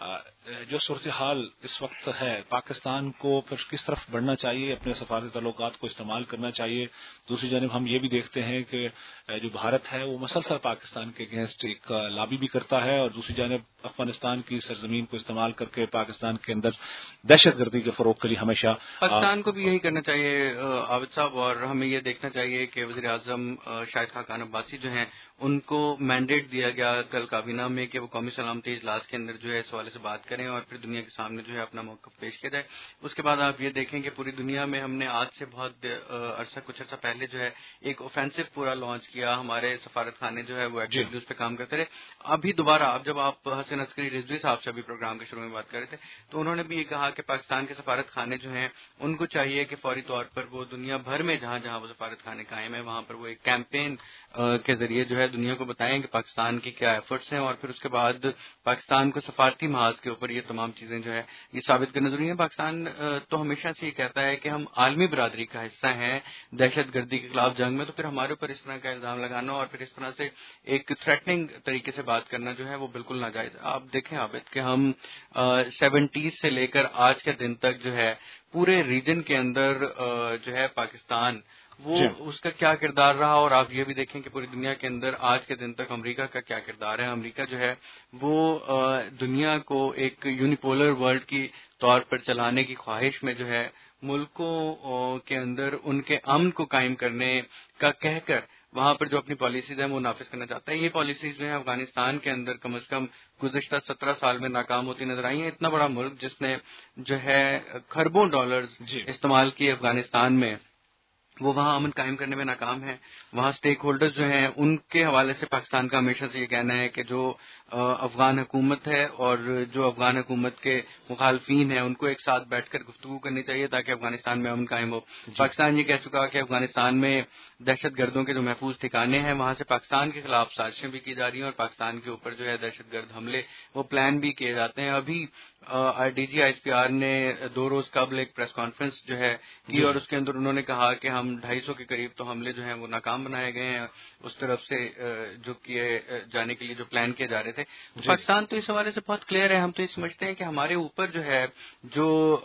जो सूरत हाल इस वक्त है पाकिस्तान को फिर किस तरफ बढ़ना चाहिए, अपने सफारती तल्लुकात को इस्तेमाल करना चाहिए। दूसरी जानिब हम ये भी देखते हैं कि जो भारत है वो मसलसल पाकिस्तान के अगेंस्ट एक लाबी भी करता है और दूसरी जानिब अफगानिस्तान की सरजमीन को इस्तेमाल करके पाकिस्तान के अंदर दहशतगर्दी के फरोग के लिए हमेशा
पाकिस्तान को भी यही करना चाहिए आबिद साहब। और हमें ये देखना चाहिए कि वज़ीर आज़म शाहिद खाकान अब्बासी जो हैं उनको मैंडेट दिया गया कल काबीना में कि वो कौमी सलामती इजलास के अंदर जो है इस हवाले से बात करें और फिर दुनिया के सामने जो है अपना मौक़िफ़ पेश किया जाए। उसके बाद आप ये देखें कि पूरी दुनिया में हमने आज से बहुत अरसा कुछ अर्सा पहले जो है एक ऑफेंसिव पूरा लॉन्च किया, हमारे सफारत खाने जो है वो एक्टिवली उस पर काम करते रहे। अभी दोबारा अब जब आप محسن عسکری رضوی صاحب سے ابھی پروگرام کے شروع میں بات کر رہے تھے، تو انہوں نے بھی یہ کہا کہ پاکستان کے سفارت خانے جو ہیں ان کو چاہیے کہ فوری طور پر وہ دنیا بھر میں جہاں جہاں وہ سفارت خانے قائم ہیں وہاں پر وہ ایک کیمپین کے ذریعے جو ہے دنیا کو بتائیں کہ پاکستان کی کیا ایفرٹس ہیں، اور پھر اس کے بعد پاکستان کو سفارتی محاذ کے اوپر یہ تمام چیزیں جو ہے یہ ثابت کرنا ضروری ہے۔ پاکستان تو ہمیشہ سے یہ کہتا ہے کہ ہم عالمی برادری کا حصہ ہیں دہشت گردی کے خلاف جنگ میں، تو پھر ہمارے اوپر اس طرح کا الزام لگانا اور پھر اس طرح سے ایک تھریٹنگ طریقے سے بات کرنا جو ہے وہ بالکل ناجائز ہے۔ آپ دیکھیں عابد کہ ہم سیونٹیز سے لے کر آج کے دن تک جو ہے پورے ریجن کے اندر جو ہے پاکستان وہ اس کا کیا کردار رہا، اور آپ یہ بھی دیکھیں کہ پوری دنیا کے اندر آج کے دن تک امریکہ کا کیا کردار ہے۔ امریکہ جو ہے وہ دنیا کو ایک یونیپولر ورلڈ کی طور پر چلانے کی خواہش میں جو ہے ملکوں کے اندر ان کے امن کو قائم کرنے کا کہہ کر وہاں پر جو اپنی پالیسیز ہیں وہ نافذ کرنا چاہتا ہے۔ یہ پالیسیز جو ہیں افغانستان کے اندر کم از کم گزشتہ سترہ سال میں ناکام ہوتی نظر آئی ہیں۔ اتنا بڑا ملک جس نے جو ہے کھربوں ڈالرز استعمال کیے افغانستان میں، وہ وہاں امن قائم کرنے میں ناکام ہے۔ وہاں اسٹیک ہولڈرز جو ہیں ان کے حوالے سے پاکستان کا ہمیشہ سے یہ کہنا ہے کہ جو افغان حکومت ہے اور جو افغان حکومت کے مخالفین ہیں ان کو ایک ساتھ بیٹھ کر گفتگو کرنی چاہیے تاکہ افغانستان میں امن قائم ہو۔ پاکستان یہ کہہ چکا کہ افغانستان میں دہشت گردوں کے جو محفوظ ٹھکانے ہیں وہاں سے پاکستان کے خلاف سازشیں بھی کی جا رہی ہیں اور پاکستان کے اوپر جو ہے دہشت گرد حملے وہ پلان بھی کیے جاتے ہیں۔ ابھی D G I S P R نے دو روز قبل ایک پریس کانفرنس جو ہے کی اور اس کے اندر انہوں نے کہا کہ ہم ڈھائی سو کے قریب تو حملے جو ہیں وہ ناکام بنائے گئے ہیں اس طرف سے جو کیے جانے کے لیے جو پلان کیے جا رہے تھے۔ پاکستان تو اس حوالے سے بہت کلیئر ہے، ہم تو یہ سمجھتے ہیں کہ ہمارے اوپر جو ہے جو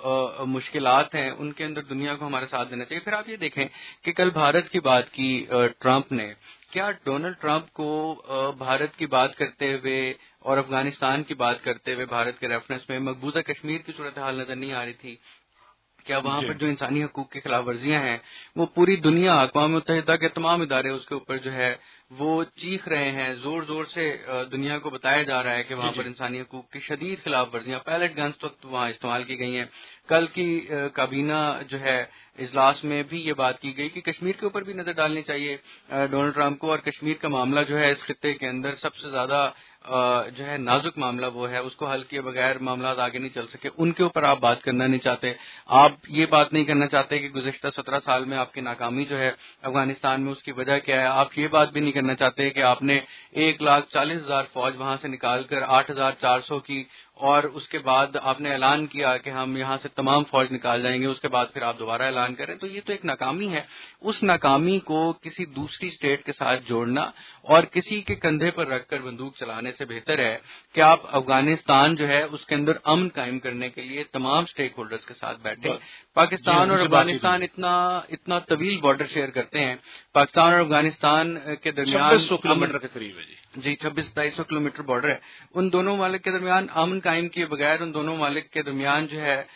مشکلات ہیں ان کے اندر دنیا کو ہمارا ساتھ دینا چاہیے۔ پھر آپ یہ دیکھیں کہ کل بھارت کی بات کی ٹرمپ نے، کیا ڈونلڈ ٹرمپ کو بھارت کی بات کرتے ہوئے اور افغانستان کی بات کرتے ہوئے بھارت کے ریفرنس میں مقبوضہ کشمیر کی صورتحال نظر نہیں آ رہی تھی؟ کیا وہاں پر جو انسانی حقوق کی خلاف ورزیاں ہیں وہ پوری دنیا اقوام متحدہ کے تمام ادارے اس کے اوپر جو ہے وہ چیخ رہے ہیں، زور زور سے دنیا کو بتایا جا رہا ہے کہ وہاں پر انسانی حقوق کی شدید خلاف ورزیاں، پیلٹ گنز تک وہاں استعمال کی گئی ہیں۔ کل کی کابینہ جو ہے اجلاس میں بھی یہ بات کی گئی کہ کشمیر کے اوپر بھی نظر ڈالنی چاہیے ڈونلڈ ٹرمپ کو، اور کشمیر کا معاملہ جو ہے اس خطے کے اندر سب سے زیادہ جو ہے نازک معاملہ وہ ہے، اس کو حل کیے بغیر معاملات آگے نہیں چل سکے، ان کے اوپر آپ بات کرنا نہیں چاہتے۔ آپ یہ بات نہیں کرنا چاہتے کہ گزشتہ سترہ سال میں آپ کی ناکامی جو ہے افغانستان میں اس کی وجہ کیا ہے۔ آپ یہ بات بھی نہیں کرنا چاہتے کہ آپ نے ایک لاکھ چالیس ہزار فوج وہاں سے نکال کر آٹھ ہزار چار سو کی، اور اس کے بعد آپ نے اعلان کیا کہ ہم یہاں سے تمام فوج نکال جائیں گے، اس کے بعد پھر آپ دوبارہ اعلان کریں، تو یہ تو ایک ناکامی ہے۔ اس ناکامی کو کسی دوسری اسٹیٹ کے ساتھ جوڑنا اور کسی کے کندھے پر رکھ کر بندوق چلانے سے بہتر ہے کہ آپ افغانستان جو ہے اس کے اندر امن قائم کرنے کے لیے تمام اسٹیک ہولڈرز کے ساتھ بیٹھیں۔ پاکستان اور افغانستان اتنا اتنا طویل بارڈر شیئر کرتے ہیں، پاکستان اور افغانستان کے درمیان
چھبیس سو کلو میٹر کے قریب ہے جی
جی چھبیس ستائیس سو کلو میٹر بارڈر ہے۔ ان دونوں ممالک کے درمیان امن قائم کیے بغیر، ان دونوں ممالک کے درمیان جو ہے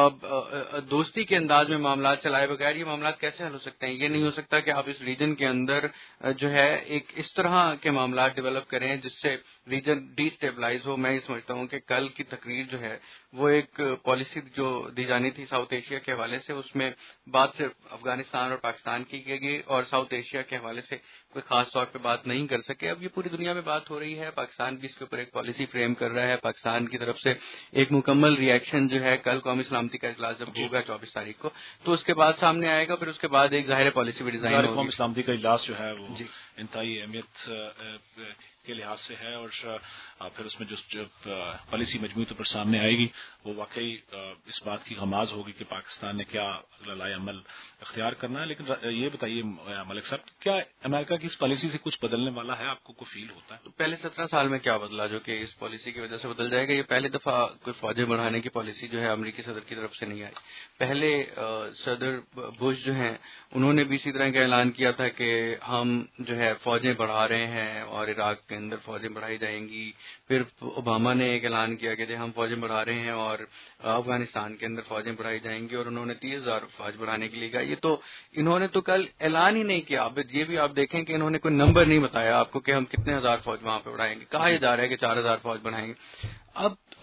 دوستی کے انداز میں معاملات چلائے بغیر یہ معاملات کیسے حل ہو سکتے ہیں؟ یہ نہیں ہو سکتا کہ آپ اس ریجن کے اندر جو ہے ایک اس طرح کے معاملات ڈیولپ کریں جس سے ریجن ڈی اسٹیبلائز ہو۔ میں یہ سمجھتا ہوں کہ کل کی تقریر جو ہے وہ ایک پالیسی جو دی جانی تھی ساؤتھ ایشیا کے حوالے سے، اس میں بات صرف افغانستان اور پاکستان کی گئی اور ساؤتھ ایشیا کے حوالے سے کوئی خاص طور پہ بات نہیں کر سکے۔ اب یہ پوری دنیا میں بات ہو رہی ہے، پاکستان بھی اس کے اوپر ایک پالیسی فریم کر رہا ہے، پاکستان کی طرف سے ایک مکمل ریئیکشن جو ہے کل قومی سلامتی کا اجلاس جب ہوگا چوبیس تاریخ کو تو اس کے بعد سامنے آئے گا، پھر اس کے بعد ایک ظاہر پالیسی بھی ڈیزائن ہوگی۔
قومی سلامتی کا اجلاس جو ہے وہ انتہائی اہمیت کے لحاظ سے ہے، اور پھر اس میں جو پالیسی مجموعی طور پر سامنے آئے گی وہ واقعی اس بات کی غماز ہوگی کہ پاکستان نے کیا لائے عمل اختیار کرنا ہے۔ لیکن یہ بتائیے ملک صاحب، کیا امریکہ کی اس پالیسی سے کچھ بدلنے والا ہے؟ آپ کو کوئی فیل ہوتا ہے؟
پہلے سترہ سال میں کیا بدلا جو کہ اس پالیسی کی وجہ سے بدل جائے گا؟ یہ پہلی دفعہ کوئی فوجیں بڑھانے کی پالیسی جو ہے امریکی صدر کی طرف سے نہیں آئی۔ پہلے صدر بش جو ہیں انہوں نے بھی اسی طرح کا اعلان کیا تھا کہ ہم جو ہے فوجیں بڑھا رہے ہیں اور عراق کے اندر فوجیں بڑھائی جائیں گی۔ پھر اوباما نے ایک اعلان کیا کہ ہم فوجیں بڑھا رہے ہیں اور افغانستان کے اندر فوجیں بڑھائی جائیں گی، اور انہوں نے تیس ہزار فوج بڑھانے کے لیے کہا۔ یہ تو انہوں نے تو کل اعلان ہی نہیں کیا۔ اب یہ بھی آپ دیکھیں کہ انہوں نے کوئی نمبر نہیں بتایا آپ کو کہ ہم کتنے ہزار فوج وہاں پہ بڑھائیں گے۔ کہا یہ جا رہا ہے کہ چار ہزار فوج بڑھائیں گے۔ اب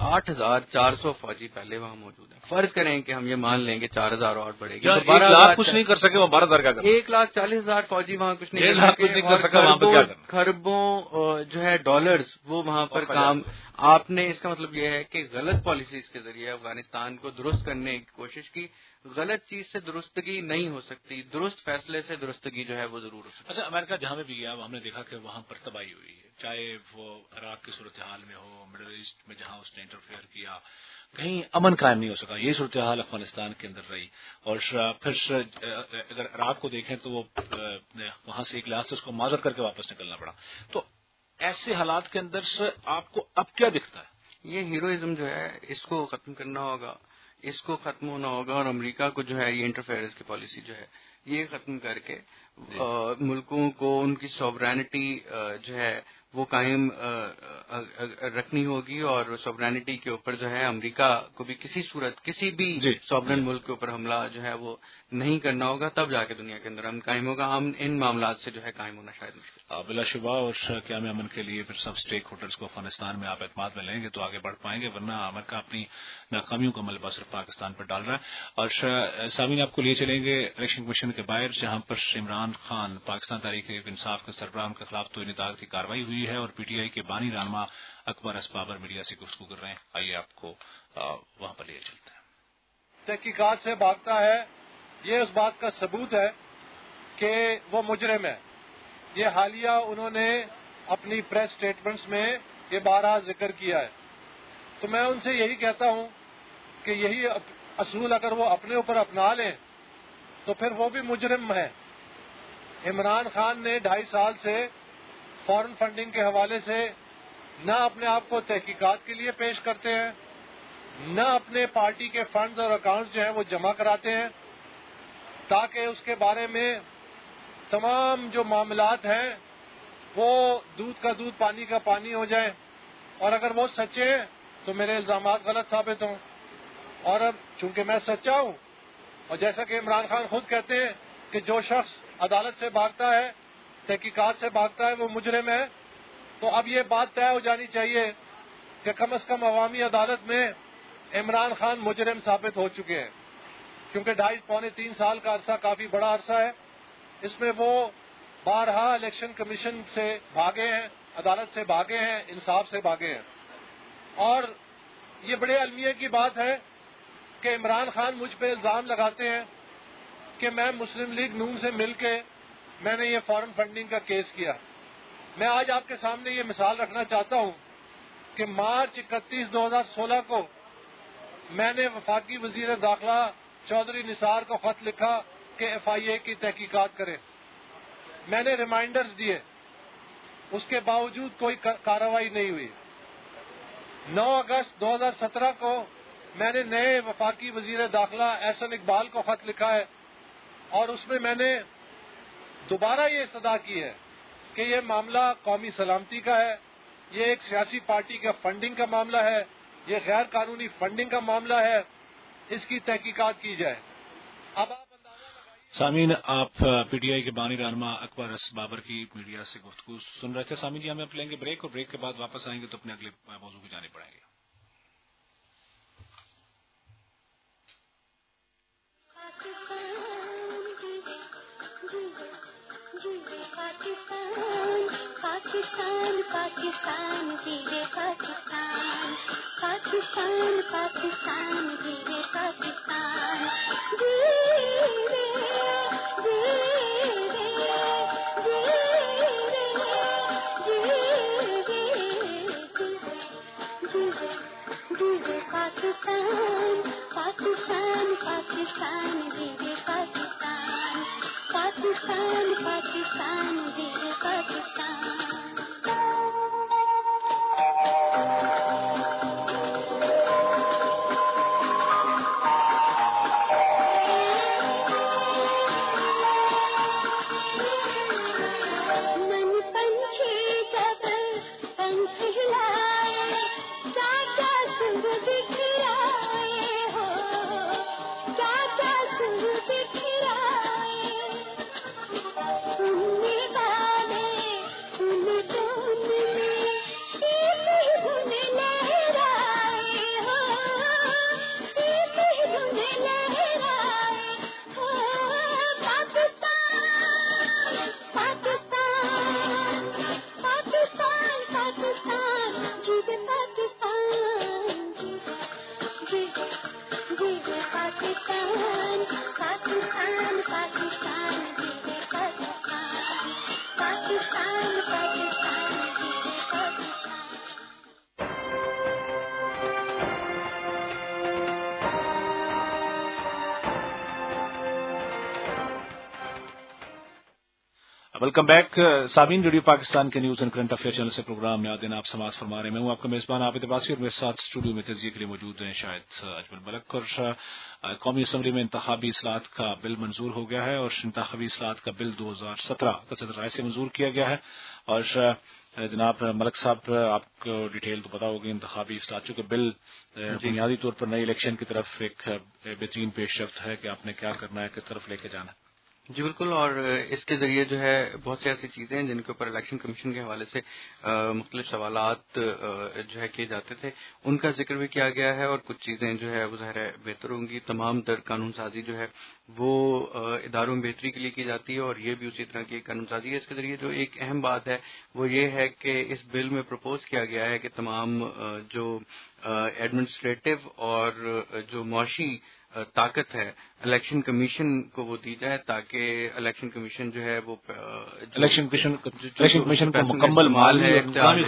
آٹھ ہزار چار سو فوجی پہلے وہاں موجود ہیں. فرض کریں کہ ہم یہ مان لیں کہ چار ہزار اور بڑھے گی,
ایک لاکھ کچھ نہیں کر سکے, وہ بارہ ہزار کیا کریں؟
ایک لاکھ چالیس ہزار فوجی وہاں کچھ نہیں کر سکے, خربوں جو ہے ڈالرز وہ وہاں پر کام. آپ نے اس کا مطلب یہ ہے کہ غلط پالیسیز کے ذریعے افغانستان کو درست کرنے کی کوشش کی. غلط چیز سے درستگی نہیں ہو سکتی, درست فیصلے سے درستگی جو ہے وہ ضرور ہو سکتی.
اچھا, امریکہ جہاں میں بھی گیا ہم نے دیکھا کہ وہاں پر تباہی ہوئی ہے, چاہے وہ عراق کی صورتحال میں ہو, مڈل ایسٹ میں جہاں اس نے انٹرفیئر کیا, کہیں امن قائم نہیں ہو سکا. یہ صورتحال افغانستان کے اندر رہی. اور پھر اگر عراق کو دیکھیں تو وہ وہاں سے ایک لحاظ سے اس کو معذر کر کے واپس نکلنا پڑا. تو ایسے حالات کے اندر سے آپ کو اب کیا دکھتا ہے؟
یہ ہیروئزم جو ہے اس کو ختم کرنا ہوگا, اس کو ختم ہونا ہوگا, اور امریکہ کو جو ہے یہ انٹرفیئرنس کی پالیسی جو ہے یہ ختم کر کے ملکوں کو ان کی سوورینٹی جو ہے وہ قائم رکھنی ہوگی. اور سوورینٹی کے اوپر جو ہے امریکہ کو بھی کسی صورت کسی بھی سوورن ملک کے اوپر حملہ جو ہے وہ نہیں کرنا ہوگا, تب جا کے دنیا کے اندر امن قائم ہوگا. ہم ان معاملات سے جو ہے قائم ہونا شاید مشکل.
بلا شبہ, اور قیام امن کے لیے پھر سب اسٹیک ہولڈرز کو افغانستان میں آپ اعتماد میں لیں گے تو آگے بڑھ پائیں گے, ورنہ امریکہ اپنی ناکامیوں کا ملبہ صرف پاکستان پر ڈال رہا ہے. اور سامعین آپ کو لیے چلیں گے الیکشن کمیشن کے باہر, جہاں پر عمران خان پاکستان تحریک انصاف کے سربراہ کے خلاف توہین عدالت کی کارروائی ہوئی ہے, اور پی ٹی آئی کے بانی رہنما اکبر اس بابر میڈیا سے گفتگو کر رہے ہیں. آئیے آپ کو وہاں پر لیے چلتے ہیں.
تحقیقات سے بھاگتا ہے, یہ اس بات کا ثبوت ہے کہ وہ مجرم ہے. یہ حالیہ انہوں نے اپنی پریس سٹیٹمنٹس میں یہ بارہا ذکر کیا ہے. تو میں ان سے یہی کہتا ہوں کہ یہی اصول اگر وہ اپنے اوپر اپنا لیں تو پھر وہ بھی مجرم ہے. عمران خان نے ڈھائی سال سے فارن فنڈنگ کے حوالے سے نہ اپنے آپ کو تحقیقات کے لیے پیش کرتے ہیں, نہ اپنے پارٹی کے فنڈز اور اکاؤنٹس جو ہیں وہ جمع کراتے ہیں تاکہ اس کے بارے میں تمام جو معاملات ہیں وہ دودھ کا دودھ پانی کا پانی ہو جائیں, اور اگر وہ سچے ہیں تو میرے الزامات غلط ثابت ہوں. اور اب چونکہ میں سچا ہوں, اور جیسا کہ عمران خان خود کہتے ہیں کہ جو شخص عدالت سے بھاگتا ہے, تحقیقات سے بھاگتا ہے, وہ مجرم ہے, تو اب یہ بات طے ہو جانی چاہیے کہ کم از کم عوامی عدالت میں عمران خان مجرم ثابت ہو چکے ہیں, کیونکہ ڈھائی پونے تین سال کا عرصہ کافی بڑا عرصہ ہے. اس میں وہ بارہا الیکشن کمیشن سے بھاگے ہیں, عدالت سے بھاگے ہیں, انصاف سے بھاگے ہیں. اور یہ بڑے المیہ کی بات ہے کہ عمران خان مجھ پہ الزام لگاتے ہیں کہ میں مسلم لیگ نون سے مل کے میں نے یہ فارن فنڈنگ کا کیس کیا. میں آج آپ کے سامنے یہ مثال رکھنا چاہتا ہوں کہ مارچ اکتیس دو ہزار سولہ کو میں نے وفاقی وزیر داخلہ چودھری نثار کو خط لکھا کہ ایف آئی اے کی تحقیقات کریں. میں نے ریمائنڈرز دیے, اس کے باوجود کوئی کارروائی نہیں ہوئی. نو اگست دو ہزار سترہ کو میں نے نئے وفاقی وزیر داخلہ احسن اقبال کو خط لکھا ہے, اور اس میں میں نے دوبارہ یہ استدعا کی ہے کہ یہ معاملہ قومی سلامتی کا ہے, یہ ایک سیاسی پارٹی کا فنڈنگ کا معاملہ ہے, یہ غیر قانونی فنڈنگ کا معاملہ ہے, اس کی تحقیقات کی جائے. اب آپ
سامعین, آپ پی ٹی آئی کے بانی رہنما اکبر اس بابر کی میڈیا سے گفتگو سن رہے تھے. سامعین جی, ہم لیں گے بریک, اور بریک کے بعد واپس آئیں گے تو اپنے اگلے موضوع کی جانب بڑھیں گے.
پاکستان پاکستان جیوے پاکستان, پاکستان پاکستان جیوے پاکستان, جیوے جیوے پاکستان, پاکستان پاکستان جیوے پاکستان, پاکستان پاکستان جیوے پاکستان.
वेलकम बैक सामीन, रेडियो पाकिस्तान के news and current affair channel से प्रोग्राम में आदिन आप समाज फरमा रहे हैं। मैं हूं आपका मेजबान आबिद अब्बासी और मेरे साथ स्टूडियो में तजिए के लिए मौजूद हैं शायद अजमल मलक। और कौमी असम्बली में इंतखाबी इस्लाहत का बिल मंजूर हो गया है और इंतखाबी इस्लाहत का बिल दो हजार सत्रह का सदर राय से मंजूर किया गया है। और जनाब मलक साहब, आपको डिटेल तो पता होगी इंतखाबी इस्लाहत, चूंकि बिल बुनियादी तौर पर नई इलेक्शन की तरफ एक बेहतरीन पेशरफ्त है कि आपने क्या करना है, किस तरफ लेके जाना है।
जी बिल्कुल, और इसके जरिए जो है बहुत सी ऐसी चीजें हैं जिनके ऊपर इलेक्शन कमीशन के हवाले से मुख्तलिफ सवालात जो है किए जाते थे, उनका जिक्र भी किया गया है और कुछ चीजें जो है वो ज़ाहिर है बेहतर होंगी। तमाम तर कानून साजी जो है वो इदारों में बेहतरी के लिए की जाती है और ये भी उसी तरह की कानून साजी है। इसके जरिए जो एक अहम बात है वो ये है कि इस बिल में प्रपोज किया गया है कि तमाम जो एडमिनिस्ट्रेटिव और जो मुआशी ताकत है इलेक्शन कमीशन को वो दी जाए, ताकि इलेक्शन कमीशन जो है वो
इलेक्शन कमीशन इलेक्शन कमीशन को मुकम्मल माल है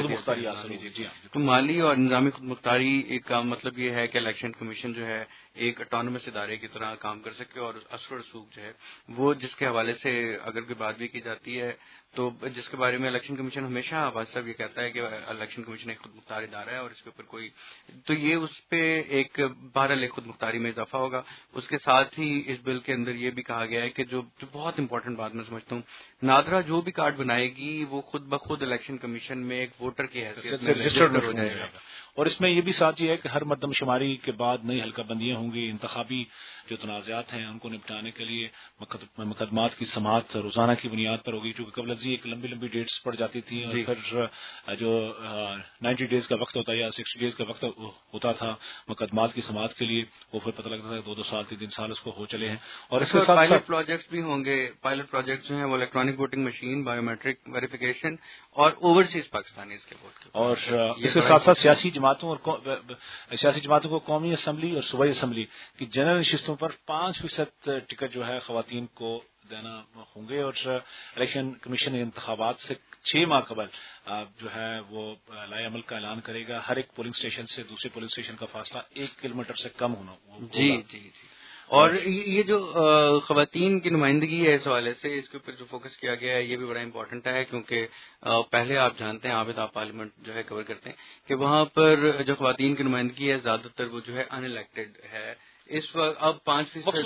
तो माली और निजामी खुदमुख्तारी का मतलब ये है कि इलेक्शन कमीशन जो है एक ऑटोनमस इदारे की तरह काम कर सके और असर रसूख जो है वो जिसके हवाले से अगर कोई बात भी की जाती है तो जिसके बारे में इलेक्शन कमीशन हमेशा आवाज साहब ये कहता है कि इलेक्शन कमीशन एक खुदमुख्तार इदारा है और इसके ऊपर कोई तो ये उस पे एक बहरहाल एक खुदमुख्तारी में इजाफा होगा। उसके साथ ही इस बिल के अंदर ये भी कहा गया है कि जो, जो बहुत इंपॉर्टेंट बात मैं समझता हूँ, नादरा जो भी कार्ड बनाएगी वो खुद ब खुद इलेक्शन कमीशन में एक वोटर की हैसियत में रजिस्टर्ड हो जाएगा।
और इसमें यह भी साथ ही है कि हर मरदमशुमारी के बाद नई हल्का बंदियां होंगी। इंतखाबी जो तनाज़ात हैं उनको निपटाने के लिए मुकदमात की समाअत रोजाना की बुनियाद पर होगी, क्योंकि कबल एक लंबी लंबी डेट्स पड़ जाती थी और फिर जो नाइन्टी डेज का वक्त होता है या सिक्सटी डेज का वक्त होता था मुकदमात की समाअत के लिए, वो फिर पता लगता था दो दो साल तीन तीन साल उसको हो चले हैं। और
इसके साथ पायलट प्रोजेक्ट भी होंगे। पायलट प्रोजेक्ट जो है वो electronic voting machine, biometric verification और ओवरसीज पाकिस्तानी इसके वोट।
और इसके साथ साथ सियासी जमातों और सियासी जमातों को कौमी असम्बली और सूबाई असम्बली की जनरल नशिस्तों पर पांच फीसद टिकट जो है खवातीन को देना होंगे। और इलेक्शन कमीशन इंतखाबात से छह माह कबल जो है वो लाए अमल का ऐलान करेगा। हर एक पोलिंग स्टेशन से दूसरे पोलिंग स्टेशन का फासला एक किलोमीटर से कम होना होगा।
जी जी जी और ये जो खवातीन की नुमाइंदगी है इस हवाले से इसके ऊपर जो फोकस किया गया है ये भी बड़ा इंपॉर्टेंट है, क्योंकि पहले आप जानते हैं आबिद आप पार्लियामेंट जो है कवर करते हैं कि वहां पर जो खवातीन की नुमाइंदगी है ज्यादातर वो जो है अनइलेक्टेड है। इस वक्त अब पांच फीसद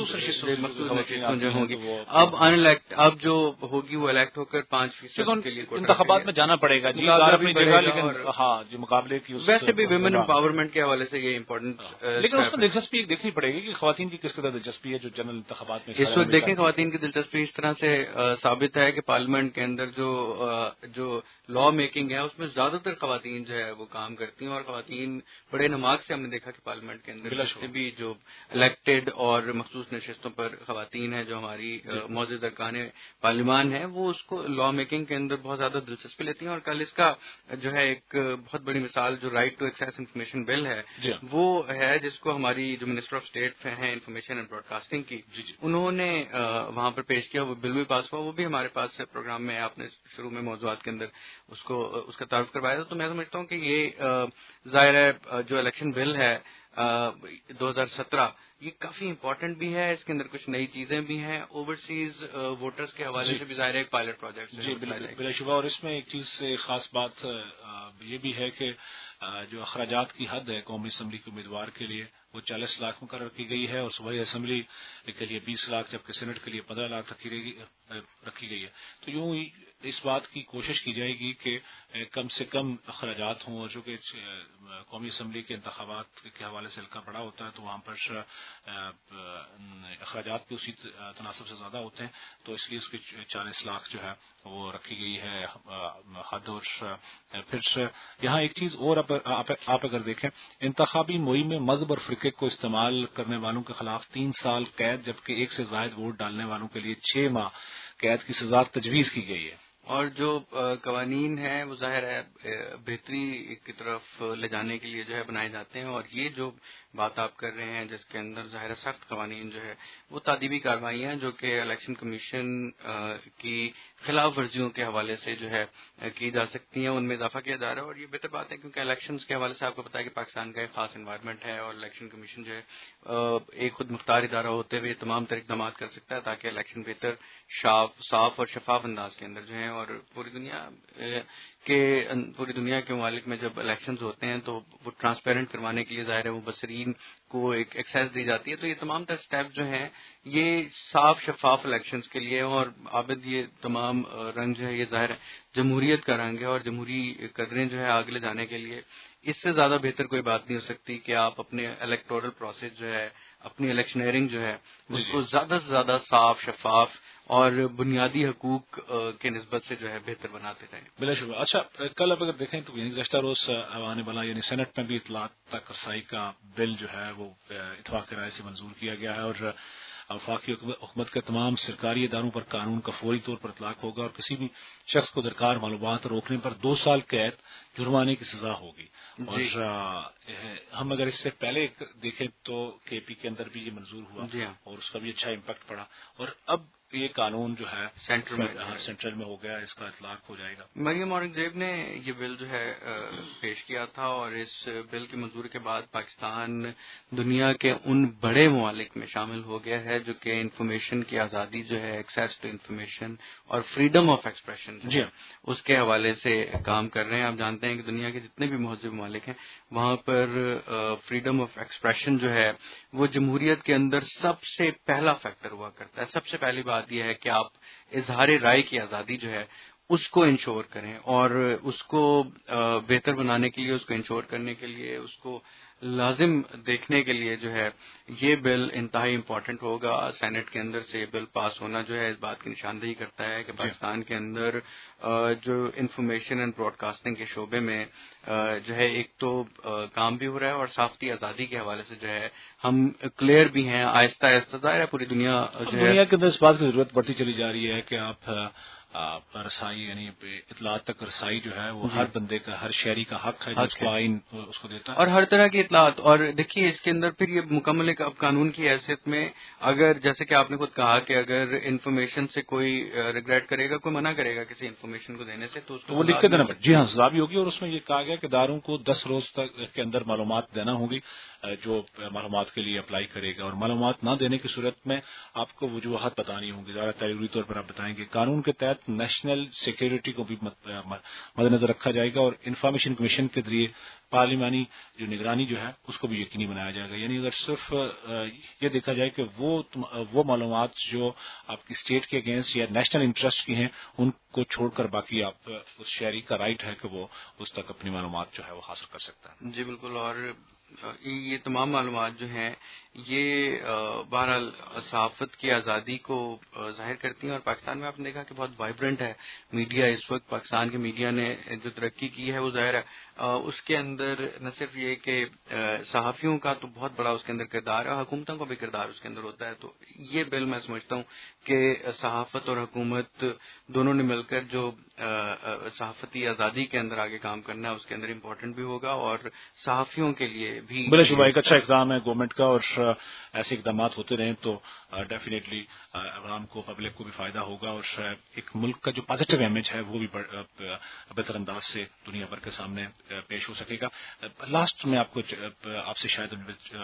मखसूस जो होंगी अब अनइलेक्ट अब जो होगी वो इलेक्ट होकर पांच फीसद के लिए
इंतखाबात में जाना पड़ेगा जी, अपनी जगह, लेकिन हाँ जो मुकाबले की
वैसे भी वुमेन एम्पावरमेंट के हवाले से ये इम्पोर्टेंट,
लेकिन उसमें दिलचस्पी देखनी पड़ेगी कि खवातीन की किस कदर दिलचस्पी है जो जनरल इंतखाबात में।
इस वक्त देखें खवातीन की दिलचस्पी इस तरह से साबित है कि पार्लियामेंट के अंदर जो जो लॉ मेकिंग है उसमें ज्यादातर खवातीन जो है वो काम करती हैं और खवातीन बड़े नमाक से हमने देखा कि पार्लियामेंट के अंदर जितने भी जो इलेक्टेड और मखसूस नशिस्तों पर खवातीन है जो हमारी मौजूद अरकान पार्लियामान है वो उसको लॉ मेकिंग के अंदर बहुत ज्यादा दिलचस्पी लेती हैं। और कल इसका जो है एक बहुत बड़ी मिसाल जो right to access information bill है वो है जिसको हमारी जो मिनिस्टर ऑफ स्टेट है इन्फॉर्मेशन एंड ब्रॉडकास्टिंग की उन्होंने वहां पर पेश किया, वो बिल भी पास हुआ, वो भी हमारे पास प्रोग्राम में आपने शुरू में मौजूदात के अंदर उसको उसका तारुफ करवाया था। तो मैं समझता हूँ कि ये जाहिर है जो इलेक्शन बिल है दो हजार सत्रह ये काफी इम्पोर्टेंट भी है, इसके अंदर कुछ नई चीजें भी हैं, ओवरसीज वोटर्स के हवाले से भी जाहिर है एक पायलट प्रोजेक्ट
जी बिलाशुबा। और इसमें एक चीज से खास बात ये भी है कि जो अखराजात की हद है कौमी असम्बली के उम्मीदवार के लिए वो चालीस लाख मुकर्रर की गई है और सूबाई असम्बली के लिए बीस लाख जबकि सेनेट के लिए पंद्रह लाख रखी गई रखी गई है। तो यूं ही इस बात की कोशिश की जाएगी कि कम से कम अखराजात हों और चूंकि कौमी असम्बली के इंतखाबात के हवाले से हल्का बड़ा होता है तो वहां पर अखराजात भी उसी तनासब से ज्यादा होते हैं, तो इसलिए उसकी चालीस लाख जो है वो रखी गई है हद। और फिर यहाँ एक चीज और आप, आप, आप अगर देखें इंतखाबी मुहिम में मजहब और फिरके को इस्तेमाल करने वालों के खिलाफ तीन साल कैद जबकि एक से ज्यादा वोट डालने वालों के लिए छह माह कैद की सजा तजवीज की गई है।
और जो कवानीन हैं वो जाहिर है बेहतरी की तरफ ले जाने के लिए जो है बनाए जाते हैं और ये जो बात आप कर रहे हैं जिसके अंदर जाहिर सख्त कवानीन जो है वो तादीबी कार्रवाई हैं जो कि इलेक्शन कमीशन की خلاف ورزیوں کے حوالے سے جو ہے کی جا سکتی ہیں ان میں اضافہ کیا جا رہا ہے. اور یہ بہتر بات ہے کیونکہ الیکشنز کے حوالے سے آپ کو پتا ہے کہ پاکستان کا ایک خاص انوائرمنٹ ہے اور الیکشن کمیشن جو ہے ایک خود مختار ادارہ ہوتے ہوئے تمام تر اقدامات کر سکتا ہے تاکہ الیکشن بہتر صاف اور شفاف انداز کے اندر جو ہیں. اور پوری دنیا کے پوری دنیا کے ممالک میں جب الیکشنز ہوتے ہیں تو وہ ٹرانسپیرنٹ کروانے کے لیے ظاہر ہے وہ مبصرین کو ایک ایکسیس دی جاتی ہے. تو یہ تمام تر اسٹیپ جو ہیں یہ صاف شفاف الیکشنز کے لیے. اور عابد یہ تمام رنگ جو ہے یہ ظاہر ہے جمہوریت کا رنگ ہے اور جمہوری قدریں جو ہے آگے لے جانے کے لیے اس سے زیادہ بہتر کوئی بات نہیں ہو سکتی کہ آپ اپنے الیکٹورل پروسیس جو ہے اپنی الیکشنئرنگ جو ہے اس کو زیادہ سے زیادہ صاف شفاف اور بنیادی حقوق کے نسبت سے جو ہے بہتر بناتے رہیں.
بلا شبہ. اچھا کل اب اگر دیکھیں تو یعنی گزشتہ روز آنے والا یعنی سینٹ میں بھی اطلاعات تک رسائی کا بل جو ہے وہ اتفاق رائے سے منظور کیا گیا ہے اور وفاقی حکومت کے تمام سرکاری اداروں پر قانون کا فوری طور پر اطلاق ہوگا اور کسی بھی شخص کو درکار معلومات روکنے پر دو سال قید جرمانے کی سزا ہوگی. اور ہم اگر اس سے پہلے دیکھیں تو کے پی کے اندر بھی یہ منظور ہوا اور اس کا بھی اچھا امپیکٹ پڑا اور اب یہ قانون جو ہے
سینٹرل میں
سینٹرل میں ہو گیا اس کا اطلاق ہو جائے گا.
مریم اورنگزیب نے یہ بل جو ہے پیش کیا تھا اور اس بل کی منظوری کے بعد پاکستان دنیا کے ان بڑے ممالک میں شامل ہو گیا ہے جو کہ انفارمیشن کی آزادی جو ہے ایکسیس ٹو انفارمیشن اور فریڈم آف ایکسپریشن
جی
اس کے حوالے سے کام کر رہے ہیں. آپ جانتے ہیں کہ دنیا کے جتنے بھی مہذب ممالک ہیں وہاں پر فریڈم آف ایکسپریشن جو ہے وہ جمہوریت کے اندر سب سے پہلا فیکٹر ہوا کرتا ہے. سب سے پہلی بات یہ ہے کہ آپ اظہار رائے کی آزادی جو ہے اس کو انشور کریں اور اس کو بہتر بنانے کے لیے اس کو انشور کرنے کے لیے اس کو لازم دیکھنے کے لیے جو ہے یہ بل انتہائی امپورٹنٹ ہوگا. سینٹ کے اندر سے یہ بل پاس ہونا جو ہے اس بات کی نشاندہی کرتا ہے کہ پاکستان کے اندر جو انفارمیشن اینڈ براڈ کاسٹنگ کے شعبے میں جو ہے ایک تو کام بھی ہو رہا ہے اور صحافتی آزادی کے حوالے سے جو ہے ہم کلیئر بھی ہیں. آہستہ آہستہ ظاہر ہے پوری دنیا جو ہے
دنیا کے اندر اس بات کی ضرورت بڑھتی چلی جا رہی ہے کہ آپ رسائی یعنی اطلاعات تک رسائی جو ہے وہ ہر بندے کا ہر شہری کا حق ہے جس کو آئین اس کو دیتا ہے
اور ہر طرح کی اطلاعات. اور دیکھیے اس کے اندر پھر یہ مکمل ایک اب قانون کی حیثیت میں اگر جیسے کہ آپ نے خود کہا کہ اگر انفارمیشن سے کوئی ریگریٹ کرے گا کوئی منع کرے گا کسی انفارمیشن کو دینے سے تو اس کو
وہ لکھ کے دینا پڑے. جی ہاں سزا بھی ہوگی اور اس میں یہ کہا گیا کہ اداروں کو دس روز تک کے اندر معلومات دینا ہوگی جو معلومات کے لیے اپلائی کرے گا اور معلومات نہ دینے کی صورت میں آپ کو وجوہات بتانی ہوں گی. زیادہ تحریری طور پر آپ بتائیں گے. قانون کے تحت نیشنل سیکیورٹی کو بھی مد نظر رکھا جائے گا اور انفارمیشن کمیشن کے ذریعے پارلیمانی جو نگرانی جو ہے اس کو بھی یقینی بنایا جائے گا. یعنی اگر صرف یہ دیکھا جائے کہ وہ وہ معلومات جو آپ کی اسٹیٹ کے اگینسٹ یا نیشنل انٹرسٹ کی ہیں ان کو چھوڑ کر باقی آپ اس شہری کا رائٹ ہے کہ وہ اس تک اپنی معلومات جو ہے وہ حاصل کر سکتا ہے.
جی بالکل. اور یہ تمام معلومات جو ہیں یہ بہرحال صحافت کی آزادی کو ظاہر کرتی ہیں اور پاکستان میں آپ نے دیکھا کہ بہت وائبرنٹ ہے میڈیا اس وقت. پاکستان کے میڈیا نے جو ترقی کی ہے وہ ظاہر ہے اس کے اندر نہ صرف یہ کہ صحافیوں کا تو بہت بڑا اس کے اندر کردار ہے, حکومتوں کا بھی کردار اس کے اندر ہوتا ہے. تو یہ بل میں سمجھتا ہوں کہ صحافت اور حکومت دونوں نے مل کر جو صحافتی آزادی کے اندر آگے کام کرنا ہے اس کے اندر امپورٹنٹ بھی ہوگا اور صحافیوں کے لیے بھی
بلا شبہ ایک اچھا اقدام ہے گورنمنٹ کا. اور ایسے اقدامات ہوتے رہیں تو ڈیفینیٹلی عوام کو پبلک کو بھی فائدہ ہوگا اور ایک ملک کا جو پازیٹو امیج ہے وہ بھی بہتر انداز سے دنیا بھر کے سامنے پیش ہو سکے گا. لاسٹ میں آپ کو آپ سے شاید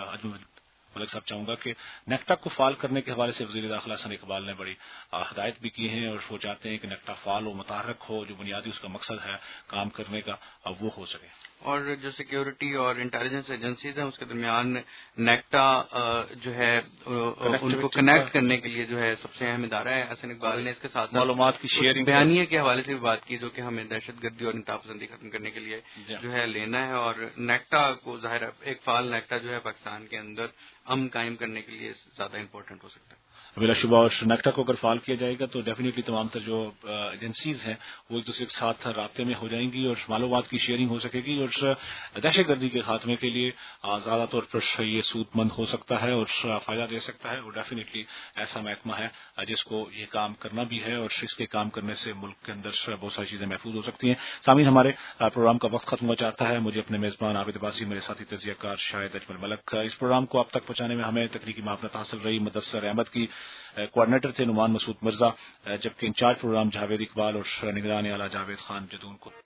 ملک صاحب چاہوں گا کہ نیکٹا کو فعال کرنے کے حوالے سے وزیر داخلہ حسن اقبال نے بڑی ہدایت بھی کی ہیں اور وہ چاہتے ہیں کہ نیکٹا فعال و متحرک ہو, جو بنیادی اس کا مقصد ہے کام کرنے کا وہ ہو سکے.
اور جو سیکیورٹی اور انٹیلیجنس ایجنسیز ہیں اس کے درمیان نیکٹا جو ہے ان کو کنیکٹ کرنے کے لیے جو ہے سب سے اہم ادارہ ہے. حسن اقبال نے اس کے ساتھ
معلومات کی شیئرنگ
بیانیے کے حوالے سے بھی بات کی جو کہ ہمیں دہشت گردی اور انتہا پسندی ختم کرنے کے لیے جو ہے لینا ہے. اور نیکٹا کو ظاہر ایک فعال نیکٹا جو ہے پاکستان کے اندر امن قائم کرنے کے لیے زیادہ امپورٹنٹ ہو سکتا ہے.
بلا شبہ. اور نیکٹا کو اگر فعال کیا جائے گا تو ڈیفینیٹلی تمام تر جو ایجنسیز ہیں وہ ایک دوسرے کے ساتھ رابطے میں ہو جائیں گی اور معلومات کی شیئرنگ ہو سکے گی اور دہشت گردی کے خاتمے کے لیے زیادہ طور پر یہ سود مند ہو سکتا ہے اور فائدہ دے سکتا ہے. اور ڈیفینیٹلی ایسا محکمہ ہے جس کو یہ کام کرنا بھی ہے اور اس کے کام کرنے سے ملک کے اندر بہت ساری چیزیں محفوظ ہو سکتی ہیں. سامعین ہمارے پروگرام کا وقت ختم ہوا چاہتا ہے. مجھے اپنے میزبان عابد عباسی, میرے ساتھی تجزیہ کار شاہد اجمل ملک, اس پروگرام کو آپ تک پہنچانے میں ہمیں تکنیکی معاونت حاصل رہی مدثر احمد کی. کوآرڈینیٹر تھے نعمان مسعود مرزا، جبکہ انچارج پروگرام جاوید اقبال اور نگران اعلیٰ جاوید خان جدون کو